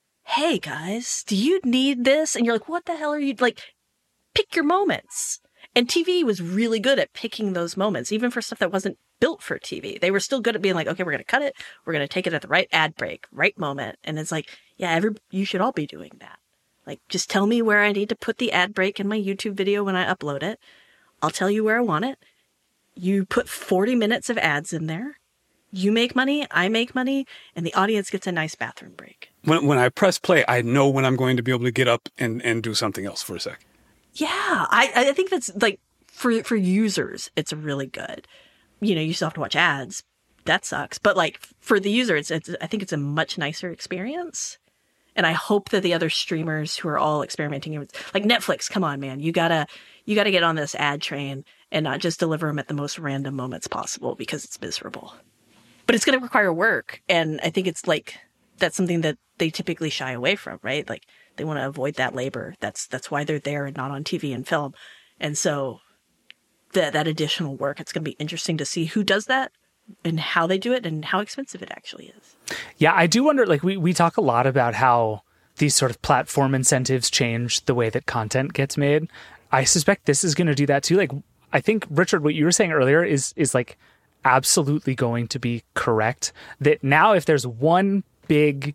hey guys, do you need this? And you're like, what the hell are you, like, pick your moments. And T V was really good at picking those moments, even for stuff that wasn't built for T V. They were still good at being like, okay, we're going to cut it. We're going to take it at the right ad break, right moment. And it's like, yeah, every, you should all be doing that. Like, just tell me where I need to put the ad break in my YouTube video when I upload it. I'll tell you where I want it. You put forty minutes of ads in there. You make money, I make money, and the audience gets a nice bathroom break. When when I press play, I know when I'm going to be able to get up and, and do something else for a sec. Yeah, I, I think that's like, for, for users, it's really good. You know, you still have to watch ads. That sucks. But like, for the user, it's, it's I think it's a much nicer experience. And I hope that the other streamers who are all experimenting with, like Netflix, come on, man, you gotta, you gotta get on this ad train and not just deliver them at the most random moments possible because it's miserable. But it's going to require work. And I think it's like, that's something that they typically shy away from, right? Like they want to avoid that labor. That's, that's why they're there and not on T V and film. And so that, that additional work, it's going to be interesting to see who does that and how they do it and how expensive it actually is. Yeah, I do wonder, like we, we talk a lot about how these sort of platform incentives change the way that content gets made. I suspect this is going to do that too. Like, I think, Richard, what you were saying earlier is is like absolutely going to be correct. That now if there's one big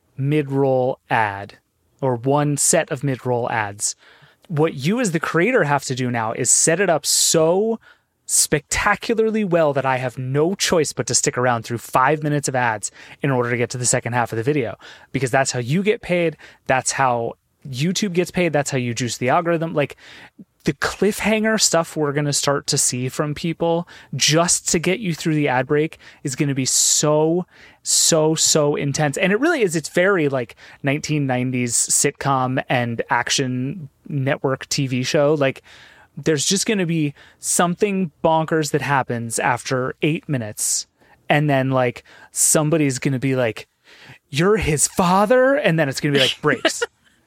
mid-roll ad or one set of mid-roll ads, what you as the creator have to do now is set it up so spectacularly well that I have no choice but to stick around through five minutes of ads in order to get to the second half of the video, because that's how you get paid. That's how YouTube gets paid. That's how you juice the algorithm. Like the cliffhanger stuff we're going to start to see from people just to get you through the ad break is going to be so, so, so intense. And it really is. It's very like nineteen nineties sitcom and action network T V show. Like, there's just going to be something bonkers that happens after eight minutes. And then like somebody's going to be like, you're his father. And then it's going to be like breaks.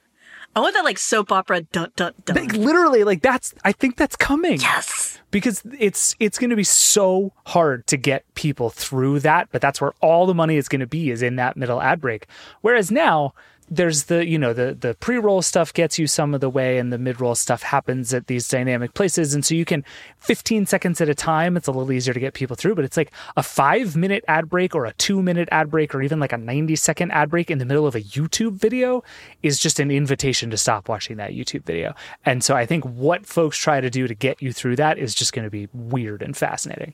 I want that like soap opera dun dun dun. Like, literally, like that's, I think that's coming. Yes. Because it's, it's going to be so hard to get people through that. But that's where all the money is going to be, is in that middle ad break. Whereas now, there's the, you know, the the pre-roll stuff gets you some of the way, and the mid-roll stuff happens at these dynamic places. And so you can, fifteen seconds at a time, it's a little easier to get people through. But it's like a five minute ad break or a two minute ad break or even like a ninety second ad break in the middle of a YouTube video is just an invitation to stop watching that YouTube video. And so I think what folks try to do to get you through that is just going to be weird and fascinating.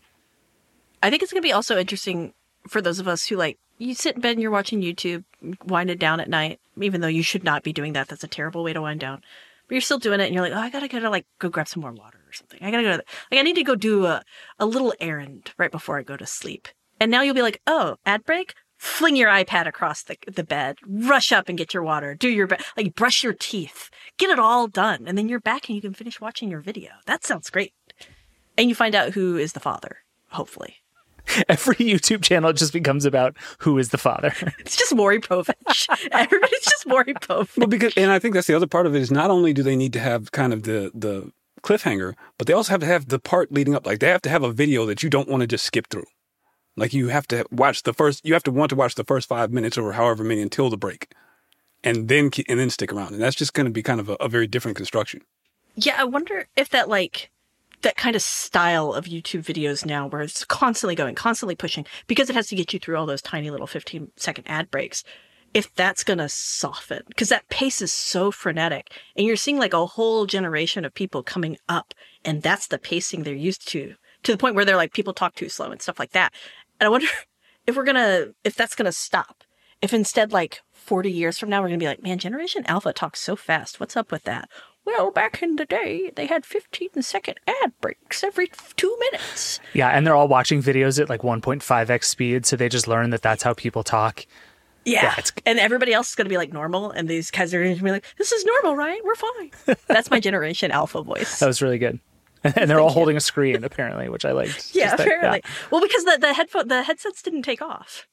I think it's going to be also interesting for those of us who like, you sit in bed and you're watching YouTube, wind it down at night, even though you should not be doing that. That's a terrible way to wind down. But you're still doing it and you're like, oh, I gotta go to like go grab some more water or something. I gotta go to the, like I need to go do a, a little errand right before I go to sleep. And now you'll be like, oh, ad break? Fling your iPad across the the bed, rush up and get your water, do your be- like brush your teeth, get it all done, and then you're back and you can finish watching your video. That sounds great. And you find out who is the father, hopefully. Every YouTube channel just becomes about who is the father. It's just Maury Povich. Everybody's just Maury Povich. Well, because, and I think that's the other part of it is not only do they need to have kind of the, the cliffhanger, but they also have to have the part leading up. Like they have to have a video that you don't want to just skip through. Like you have to watch the first, you have to want to watch the first five minutes or however many until the break, and then and then stick around. And that's just going to be kind of a, a very different construction. Yeah, I wonder if that like that kind of style of YouTube videos now where it's constantly going, constantly pushing, because it has to get you through all those tiny little fifteen second ad breaks. If that's going to soften, because that pace is so frenetic, and you're seeing like a whole generation of people coming up, and that's the pacing they're used to, to the point where they're like, people talk too slow and stuff like that. And I wonder if we're going to, if that's going to stop. If instead, like forty years from now, we're going to be like, man, Generation Alpha talks so fast. What's up with that? Well, back in the day, they had fifteen second ad breaks every two minutes. Yeah, and they're all watching videos at like one point five x speed, so they just learn that that's how people talk. Yeah, yeah it's... and everybody else is going to be like normal, and these guys are going to be like, this is normal, right? We're fine. That's my Generation Alpha voice. That was really good. And they're Thank all you. holding a screen, apparently, which I liked. Yeah, Just that, apparently. Yeah. Well, because the, the, headphone, the headsets didn't take off.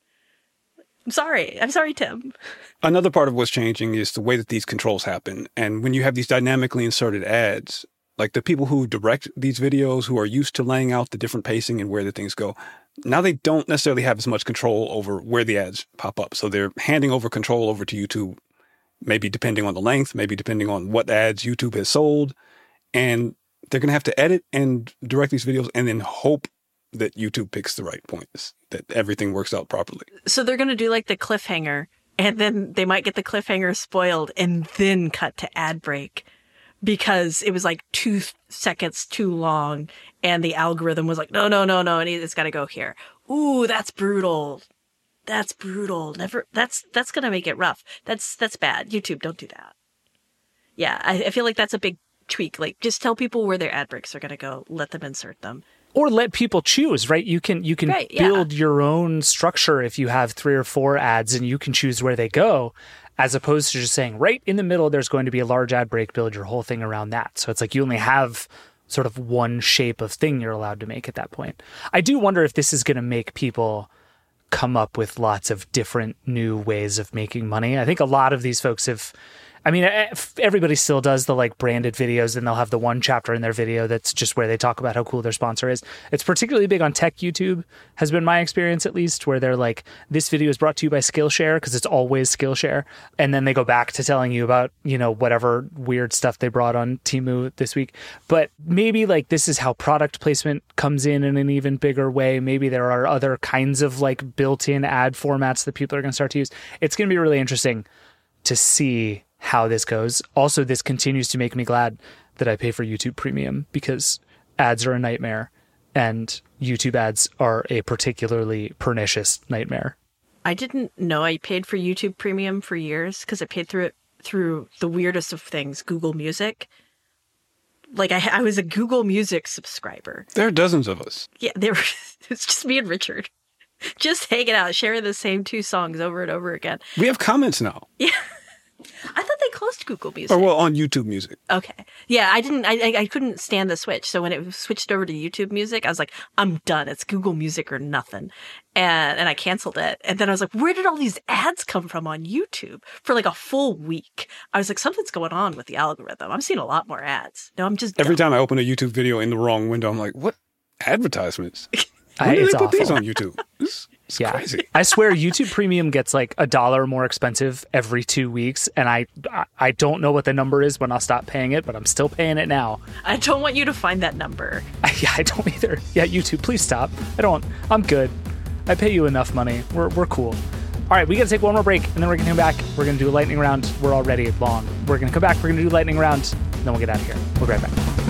I'm sorry. I'm sorry, Tim. Another part of what's changing is the way that these controls happen. And when you have these dynamically inserted ads, like the people who direct these videos, who are used to laying out the different pacing and where the things go, now they don't necessarily have as much control over where the ads pop up. So they're handing over control over to YouTube, maybe depending on the length, maybe depending on what ads YouTube has sold. And they're going to have to edit and direct these videos and then hope that YouTube picks the right points, that everything works out properly. So they're going to do like the cliffhanger, and then they might get the cliffhanger spoiled and then cut to ad break because it was like two seconds too long and the algorithm was like, no, no, no, no, and it's got to go here. Ooh, that's brutal. That's brutal. Never. That's that's going to make it rough. That's that's bad. YouTube, don't do that. Yeah, I, I feel like that's a big tweak. Like, just tell people where their ad breaks are going to go. Let them insert them. Or let people choose, right? You can you can right, yeah. build your own structure if you have three or four ads and you can choose where they go, as opposed to just saying right in the middle there's going to be a large ad break, build your whole thing around that. So it's like you only have sort of one shape of thing you're allowed to make at that point. I do wonder if this is going to make people come up with lots of different new ways of making money. I think a lot of these folks have... I mean, everybody still does the like branded videos, and they'll have the one chapter in their video that's just where they talk about how cool their sponsor is. It's particularly big on tech YouTube, has been my experience at least, where they're like, this video is brought to you by Skillshare, because it's always Skillshare. And then they go back to telling you about, you know, whatever weird stuff they brought on Temu this week. But maybe like this is how product placement comes in in an even bigger way. Maybe there are other kinds of like built-in ad formats that people are going to start to use. It's going to be really interesting to see how this goes. Also, this continues to make me glad that I pay for YouTube Premium, because ads are a nightmare and YouTube ads are a particularly pernicious nightmare. I didn't know I paid for YouTube Premium for years because I paid through it through the weirdest of things, Google Music. Like I, I was a Google Music subscriber. There are dozens of us. Yeah, there were, it's just me and Richard. Just hanging out, sharing the same two songs over and over again. We have comments now. Yeah. I thought they closed Google Music. Or well, on YouTube Music. Okay. Yeah, I didn't, I, I couldn't stand the switch. So when it switched over to YouTube Music, I was like, I'm done. It's Google Music or nothing. And, and I canceled it. And then I was like, where did all these ads come from on YouTube for like a full week? I was like, something's going on with the algorithm. I'm seeing a lot more ads. No, I'm just Every dumb. time I open a YouTube video in the wrong window, I'm like, what advertisements? When I, did it's they put awful. these on YouTube? This is Yeah, crazy. I swear YouTube Premium gets like a dollar more expensive every two weeks, and I I don't know what the number is when I'll stop paying it, but I'm still paying it now. I don't want you to find that number. Yeah, I don't either. Yeah, YouTube, please stop. I don't. I'm good. I pay you enough money. We're we're cool. All right, we got to take one more break, and then we're going to come back. We're going to do a lightning round. We're already long. We're going to come back. We're going to do lightning round, and then we'll get out of here. We'll be right back.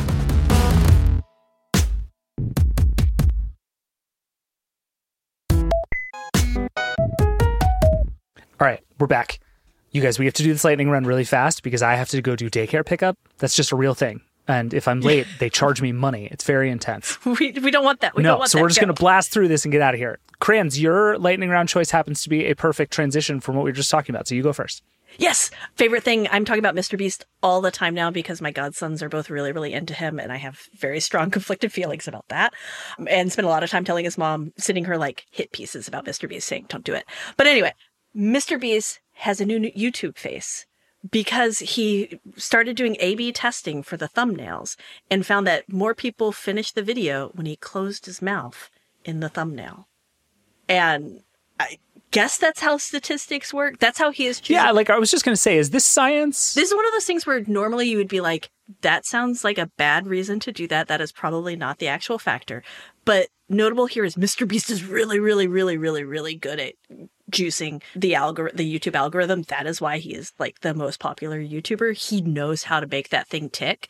All right, we're back. You guys, we have to do this lightning round really fast because I have to go do daycare pickup. That's just a real thing. And if I'm late, they charge me money. It's very intense. We we don't want that. We no, don't want so that. we're just Go. going to blast through this and get out of here. Crayons, your lightning round choice happens to be a perfect transition from what we were just talking about. So you go first. Yes. Favorite thing. I'm talking about Mister Beast all the time now because my godsons are both really, really into him. And I have very strong conflicted feelings about that. And spent a lot of time telling his mom, sending her like hit pieces about Mister Beast saying, don't do it. But anyway, Mister Beast has a new YouTube face because he started doing A B testing for the thumbnails and found that more people finished the video when he closed his mouth in the thumbnail. And I guess that's how statistics work. That's how he is choosing. Yeah, like I was just going to say, is this science? This is one of those things where normally you would be like, that sounds like a bad reason to do that. That is probably not the actual factor. But notable here is MrBeast is really, really, really, really, really good at juicing the algor- the YouTube algorithm. That is why he is like the most popular YouTuber. He knows how to make that thing tick.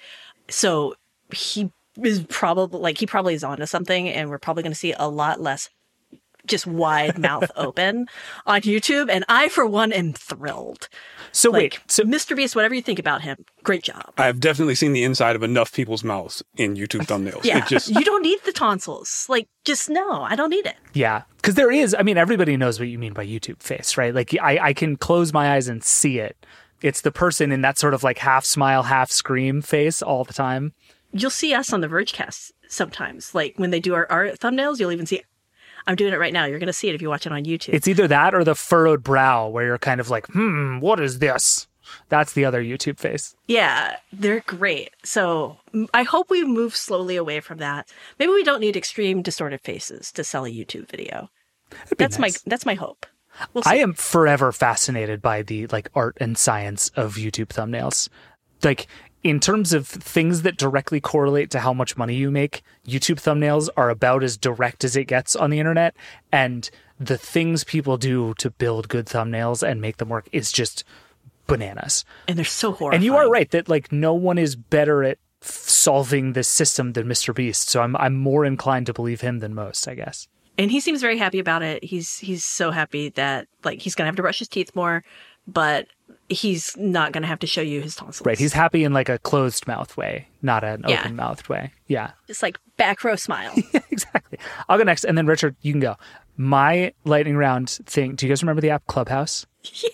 So he is probably like, he probably is onto something, and we're probably going to see a lot less just wide mouth open on YouTube. And I, for one, am thrilled. So like, wait, so MrBeast, whatever you think about him, great job. I've definitely seen the inside of enough people's mouths in YouTube thumbnails. Yeah, It just, you don't need the tonsils. Like, just no, I don't need it. yeah, because there is, I mean, everybody knows what you mean by YouTube face, right? Like I, I can close my eyes and see it. It's the person in that sort of like half smile, half scream face all the time. You'll see us on the Vergecast sometimes. Like when they do our, our thumbnails, you'll even see, I'm doing it right now. You're going to see it if you watch it on YouTube. It's either that or the furrowed brow where you're kind of like, hmm, what is this? That's the other YouTube face. Yeah, they're great. So m- I hope we move slowly away from that. Maybe we don't need extreme distorted faces to sell a YouTube video. That's nice. my that's my hope. We'll see. I am forever fascinated by the like art and science of YouTube thumbnails. Like in terms of things that directly correlate to how much money you make, YouTube thumbnails are about as direct as it gets on the internet. And the things people do to build good thumbnails and make them work is just bananas. And they're so horrifying. And you are right that like no one is better at f- solving this system than MrBeast. So I'm I'm more inclined to believe him than most, I guess. And he seems very happy about it. He's he's so happy that like he's gonna have to brush his teeth more, but he's not gonna have to show you his tonsils. Right. He's happy in like a closed mouth way, not an Yeah. open mouthed way. Yeah. just like back row smile. Yeah, exactly. I'll go next. And then Richard, you can go. My lightning round thing. Do you guys remember the app Clubhouse?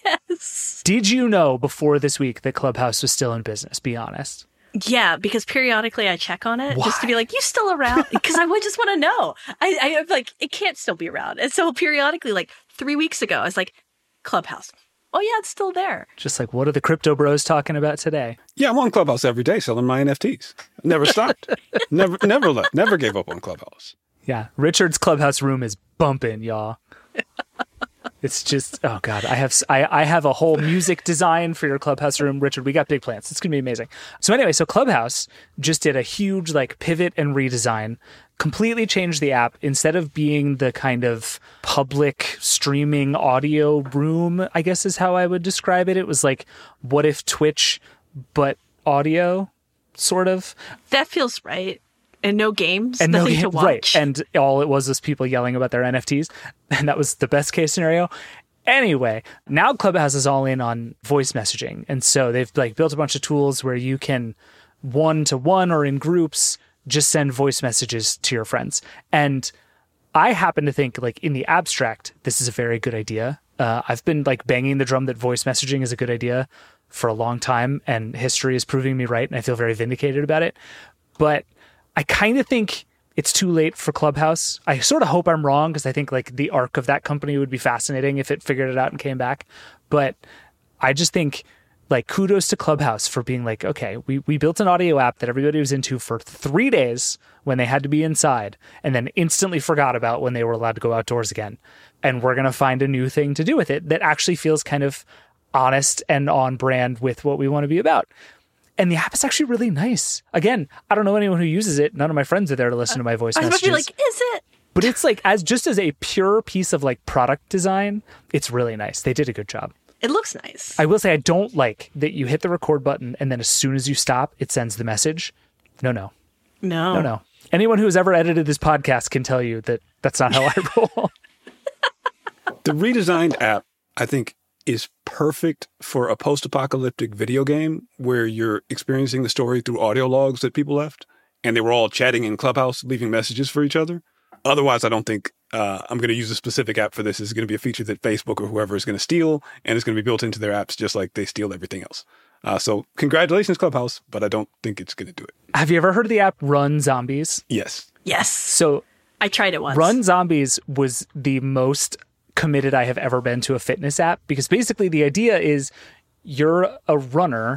Yes. Did you know before this week that Clubhouse was still in business? Be honest. Yeah, because periodically I check on it just to Why? be like, you still around? Because I would just want to know. I, I am like, it can't still be around. And so periodically, like three weeks ago, I was like, Clubhouse. Oh yeah, it's still there. Just like, what are the crypto bros talking about today? yeah, I'm on Clubhouse every day selling my N F Ts. Never stopped. never, never left. Never gave up on Clubhouse. Yeah. Richard's Clubhouse room is bumping, y'all. It's just, oh God, I have I, I have a whole music design for your Clubhouse room. Richard, we got big plans. It's going to be amazing. So anyway, so Clubhouse just did a huge like pivot and redesign, completely changed the app. Instead of being the kind of public streaming audio room, I guess is how I would describe it. It was like, what if Twitch, but audio, sort of. That feels right. And no games, And no nothing game, to watch. right. And all it was was people yelling about their N F Ts. And that was the best case scenario. Anyway, now Clubhouse is all in on voice messaging. And so they've like built a bunch of tools where you can one to one or in groups just send voice messages to your friends. And I happen to think like in the abstract, this is a very good idea. Uh, I've been like banging the drum that voice messaging is a good idea for a long time, and history is proving me right. And I feel very vindicated about it. But I kind of think it's too late for Clubhouse. I sort of hope I'm wrong because I think like the arc of that company would be fascinating if it figured it out and came back. But I just think like kudos to Clubhouse for being like, okay, we, we built an audio app that everybody was into for three days when they had to be inside and then instantly forgot about when they were allowed to go outdoors again. And we're going to find a new thing to do with it that actually feels kind of honest and on brand with what we want to be about. And the app is actually really nice. Again, I don't know anyone who uses it. None of my friends are there to listen to my voice I was about to messages. be like, is it? But it's like as just as a pure piece of like product design, it's really nice. They did a good job. It looks nice. I will say I don't like that you hit the record button and then as soon as you stop, it sends the message. No, no, no. no, no. Anyone who has ever edited this podcast can tell you that that's not how I roll. The redesigned app, I think, is perfect for a post-apocalyptic video game where you're experiencing the story through audio logs that people left, and they were all chatting in Clubhouse, leaving messages for each other. Otherwise, I don't think uh, I'm going to use a specific app for this. It's going to be a feature that Facebook or whoever is going to steal, and it's going to be built into their apps just like they steal everything else. Uh, so congratulations, Clubhouse, but I don't think it's going to do it. Have you ever heard of the app Run Zombies? Yes. Yes. So I tried it once. Run Zombies was the most committed I have ever been to a fitness app because basically the idea is you're a runner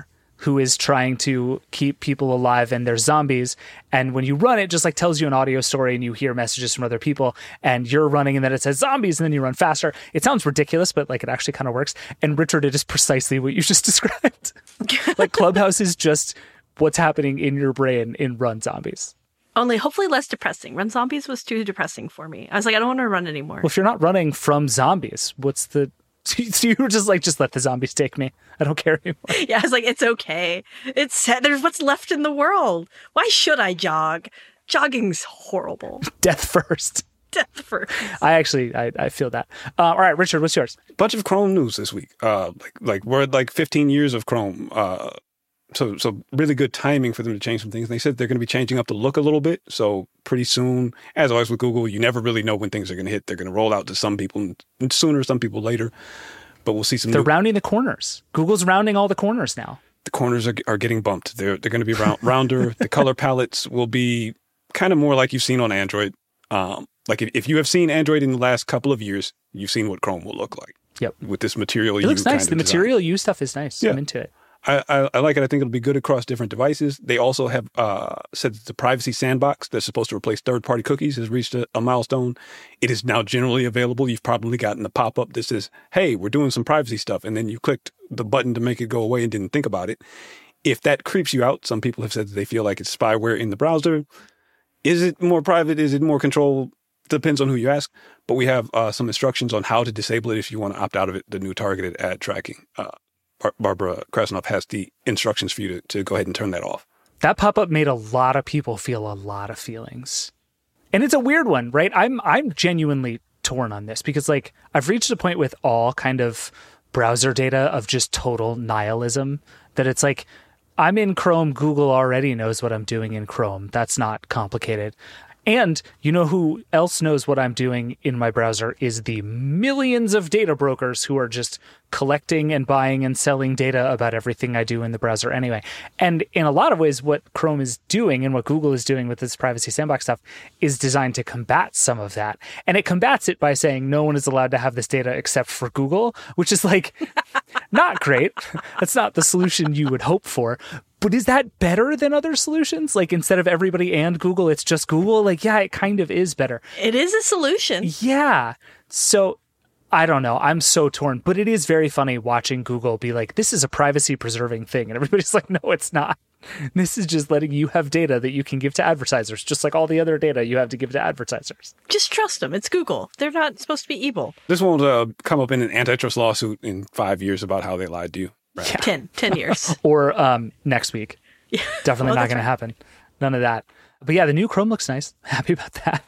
who is trying to keep people alive and they're zombies. And when you run, it just like tells you an audio story and you hear messages from other people and you're running and then it says zombies and then you run faster. It sounds ridiculous, but like it actually kind of works. And Richard, it is precisely what you just described. Like Clubhouse is just what's happening in your brain in Run Zombies. Only hopefully less depressing. Run Zombies was too depressing for me. I was like, I don't want to run anymore. Well, if you're not running from zombies, what's the... So you were just like, just let the zombies take me. I don't care anymore. Yeah, I was like, it's okay. It's there's what's left in the world. Why should I jog? Jogging's horrible. Death first. Death first. I actually, I, I feel that. Uh, all right, Richard, what's yours? Bunch of Chrome news this week. Uh, like, like we're at like fifteen years of Chrome. Uh, so, so really good timing for them to change some things. They said they're going to be changing up the look a little bit. So pretty soon, as always with Google, you never really know when things are going to hit. They're going to roll out to some people sooner, some people later. But we'll see some. They're new- rounding the corners. Google's rounding all the corners now. The corners are are getting bumped. They're they're going to be round, rounder. The color palettes will be kind of more like you've seen on Android. Um, like if, if you have seen Android in the last couple of years, you've seen what Chrome will look like. Yep. With this Material It U looks nice. kind The of design. Material U stuff is nice. Yeah. I'm into it. I, I, I like it. I think it'll be good across different devices. They also have uh, said that the privacy sandbox that's supposed to replace third-party cookies has reached a, a milestone. It is now generally available. You've probably gotten a pop-up that says, hey, we're doing some privacy stuff. And then you clicked the button to make it go away and didn't think about it. If that creeps you out, some people have said that they feel like it's spyware in the browser. Is it more private? Is it more control? Depends on who you ask. But we have uh, some instructions on how to disable it if you want to opt out of it, the new targeted ad tracking. Uh, Barbara Krasnoff has the instructions for you to, to go ahead and turn that off. That pop-up made a lot of people feel a lot of feelings. And it's a weird one, right? I'm I'm genuinely torn on this because like I've reached a point with all kind of browser data of just total nihilism that it's like I'm in Chrome, Google already knows what I'm doing in Chrome. That's not complicated. And you know who else knows what I'm doing in my browser is the millions of data brokers who are just collecting and buying and selling data about everything I do in the browser anyway. And in a lot of ways, what Chrome is doing and what Google is doing with this privacy sandbox stuff is designed to combat some of that. And it combats it by saying no one is allowed to have this data except for Google, which is like not great. That's not the solution you would hope for. But is that better than other solutions? Like instead of everybody and Google, it's just Google? Like, yeah, it kind of is better. It is a solution. Yeah. So I don't know. I'm so torn. But it is very funny watching Google be like, this is a privacy preserving thing. And everybody's like, no, it's not. This is just letting you have data that you can give to advertisers, just like all the other data you have to give to advertisers. Just trust them. It's Google. They're not supposed to be evil. This won't uh, come up in an antitrust lawsuit in five years about how they lied to you. Right? Yeah. Ten, ten years. Or um, next week. Yeah. Definitely Oh, not that's going right. to happen. None of that. But yeah, the new Chrome looks nice. Happy about that.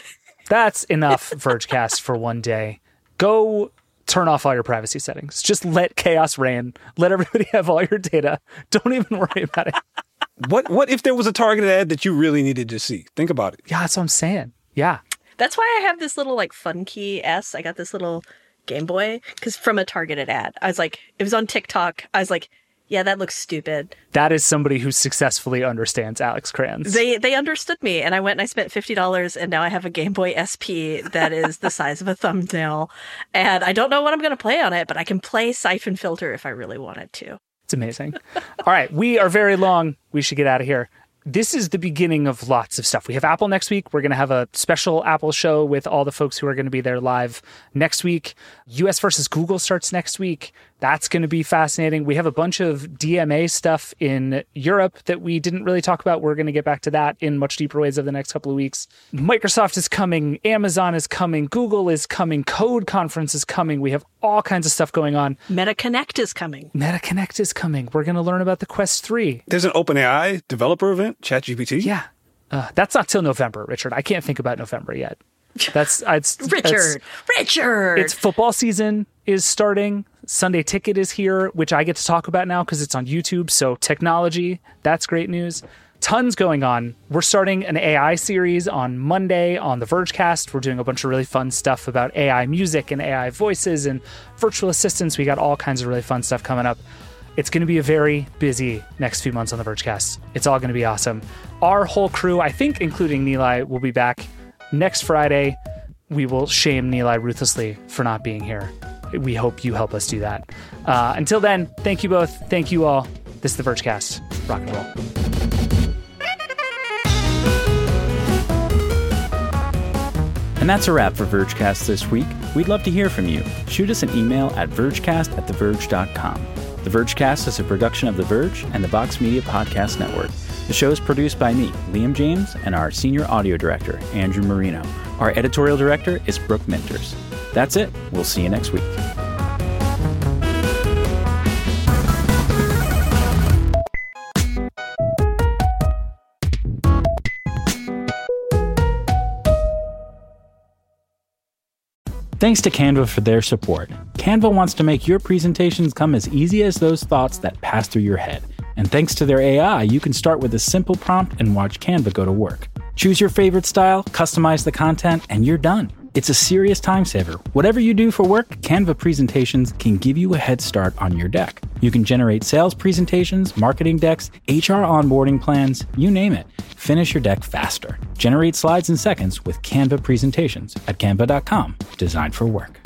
That's enough Vergecast for one day. Go turn off all your privacy settings. Just let chaos reign. Let everybody have all your data. Don't even worry about it. What What if there was a targeted ad that you really needed to see? Think about it. Yeah, that's what I'm saying. Yeah. That's why I have this little like Fun Key S. I got this little Game Boy because from a targeted ad. I was like, it was on TikTok. I was like, yeah, that looks stupid. That is somebody who successfully understands Alex Kranz. They they understood me, and I went and I spent fifty dollars, and now I have a Game Boy S P that is the size of a thumbnail. And I don't know what I'm going to play on it, but I can play Siphon Filter if I really wanted to. It's amazing. All right, we are very long. We should get out of here. This is the beginning of lots of stuff. We have Apple next week. We're going to have a special Apple show with all the folks who are going to be there live next week. U S versus Google starts next week. That's going to be fascinating. We have a bunch of D M A stuff in Europe that we didn't really talk about. We're going to get back to that in much deeper ways over the next couple of weeks. Microsoft is coming. Amazon is coming. Google is coming. Code Conference is coming. We have all kinds of stuff going on. Meta Connect is coming. Meta Connect is coming. We're going to learn about the Quest three. There's an OpenAI developer event, ChatGPT. Yeah. Uh, that's not till November, Richard. I can't think about November yet. That's it's Richard. It's, Richard. it's football season is starting. Sunday Ticket is here, which I get to talk about now because it's on YouTube. So technology, that's great news. Tons going on. We're starting an A I series on Monday on the Vergecast. We're doing a bunch of really fun stuff about A I music and A I voices and virtual assistants. We got all kinds of really fun stuff coming up. It's going to be a very busy next few months on the Vergecast. It's all going to be awesome. Our whole crew, I think including Nilay, will be back next Friday. We will shame Nilay ruthlessly for not being here. We hope you help us do that. Uh, until then, thank you both. Thank you all. This is the Vergecast. Rock and roll. And that's a wrap for Vergecast this week. We'd love to hear from you. Shoot us an email at vergecast at the verge dot com. The Vergecast is a production of The Verge and the Vox Media Podcast Network. The show is produced by me, Liam James, and our senior audio director, Andrew Marino. Our editorial director is Brooke Minters. That's it. We'll see you next week. Thanks to Canva for their support. Canva wants to make your presentations come as easy as those thoughts that pass through your head. And thanks to their A I, you can start with a simple prompt and watch Canva go to work. Choose your favorite style, customize the content, and you're done. It's a serious time saver. Whatever you do for work, Canva presentations can give you a head start on your deck. You can generate sales presentations, marketing decks, H R onboarding plans, you name it. Finish your deck faster. Generate slides in seconds with Canva presentations at canva dot com, designed for work.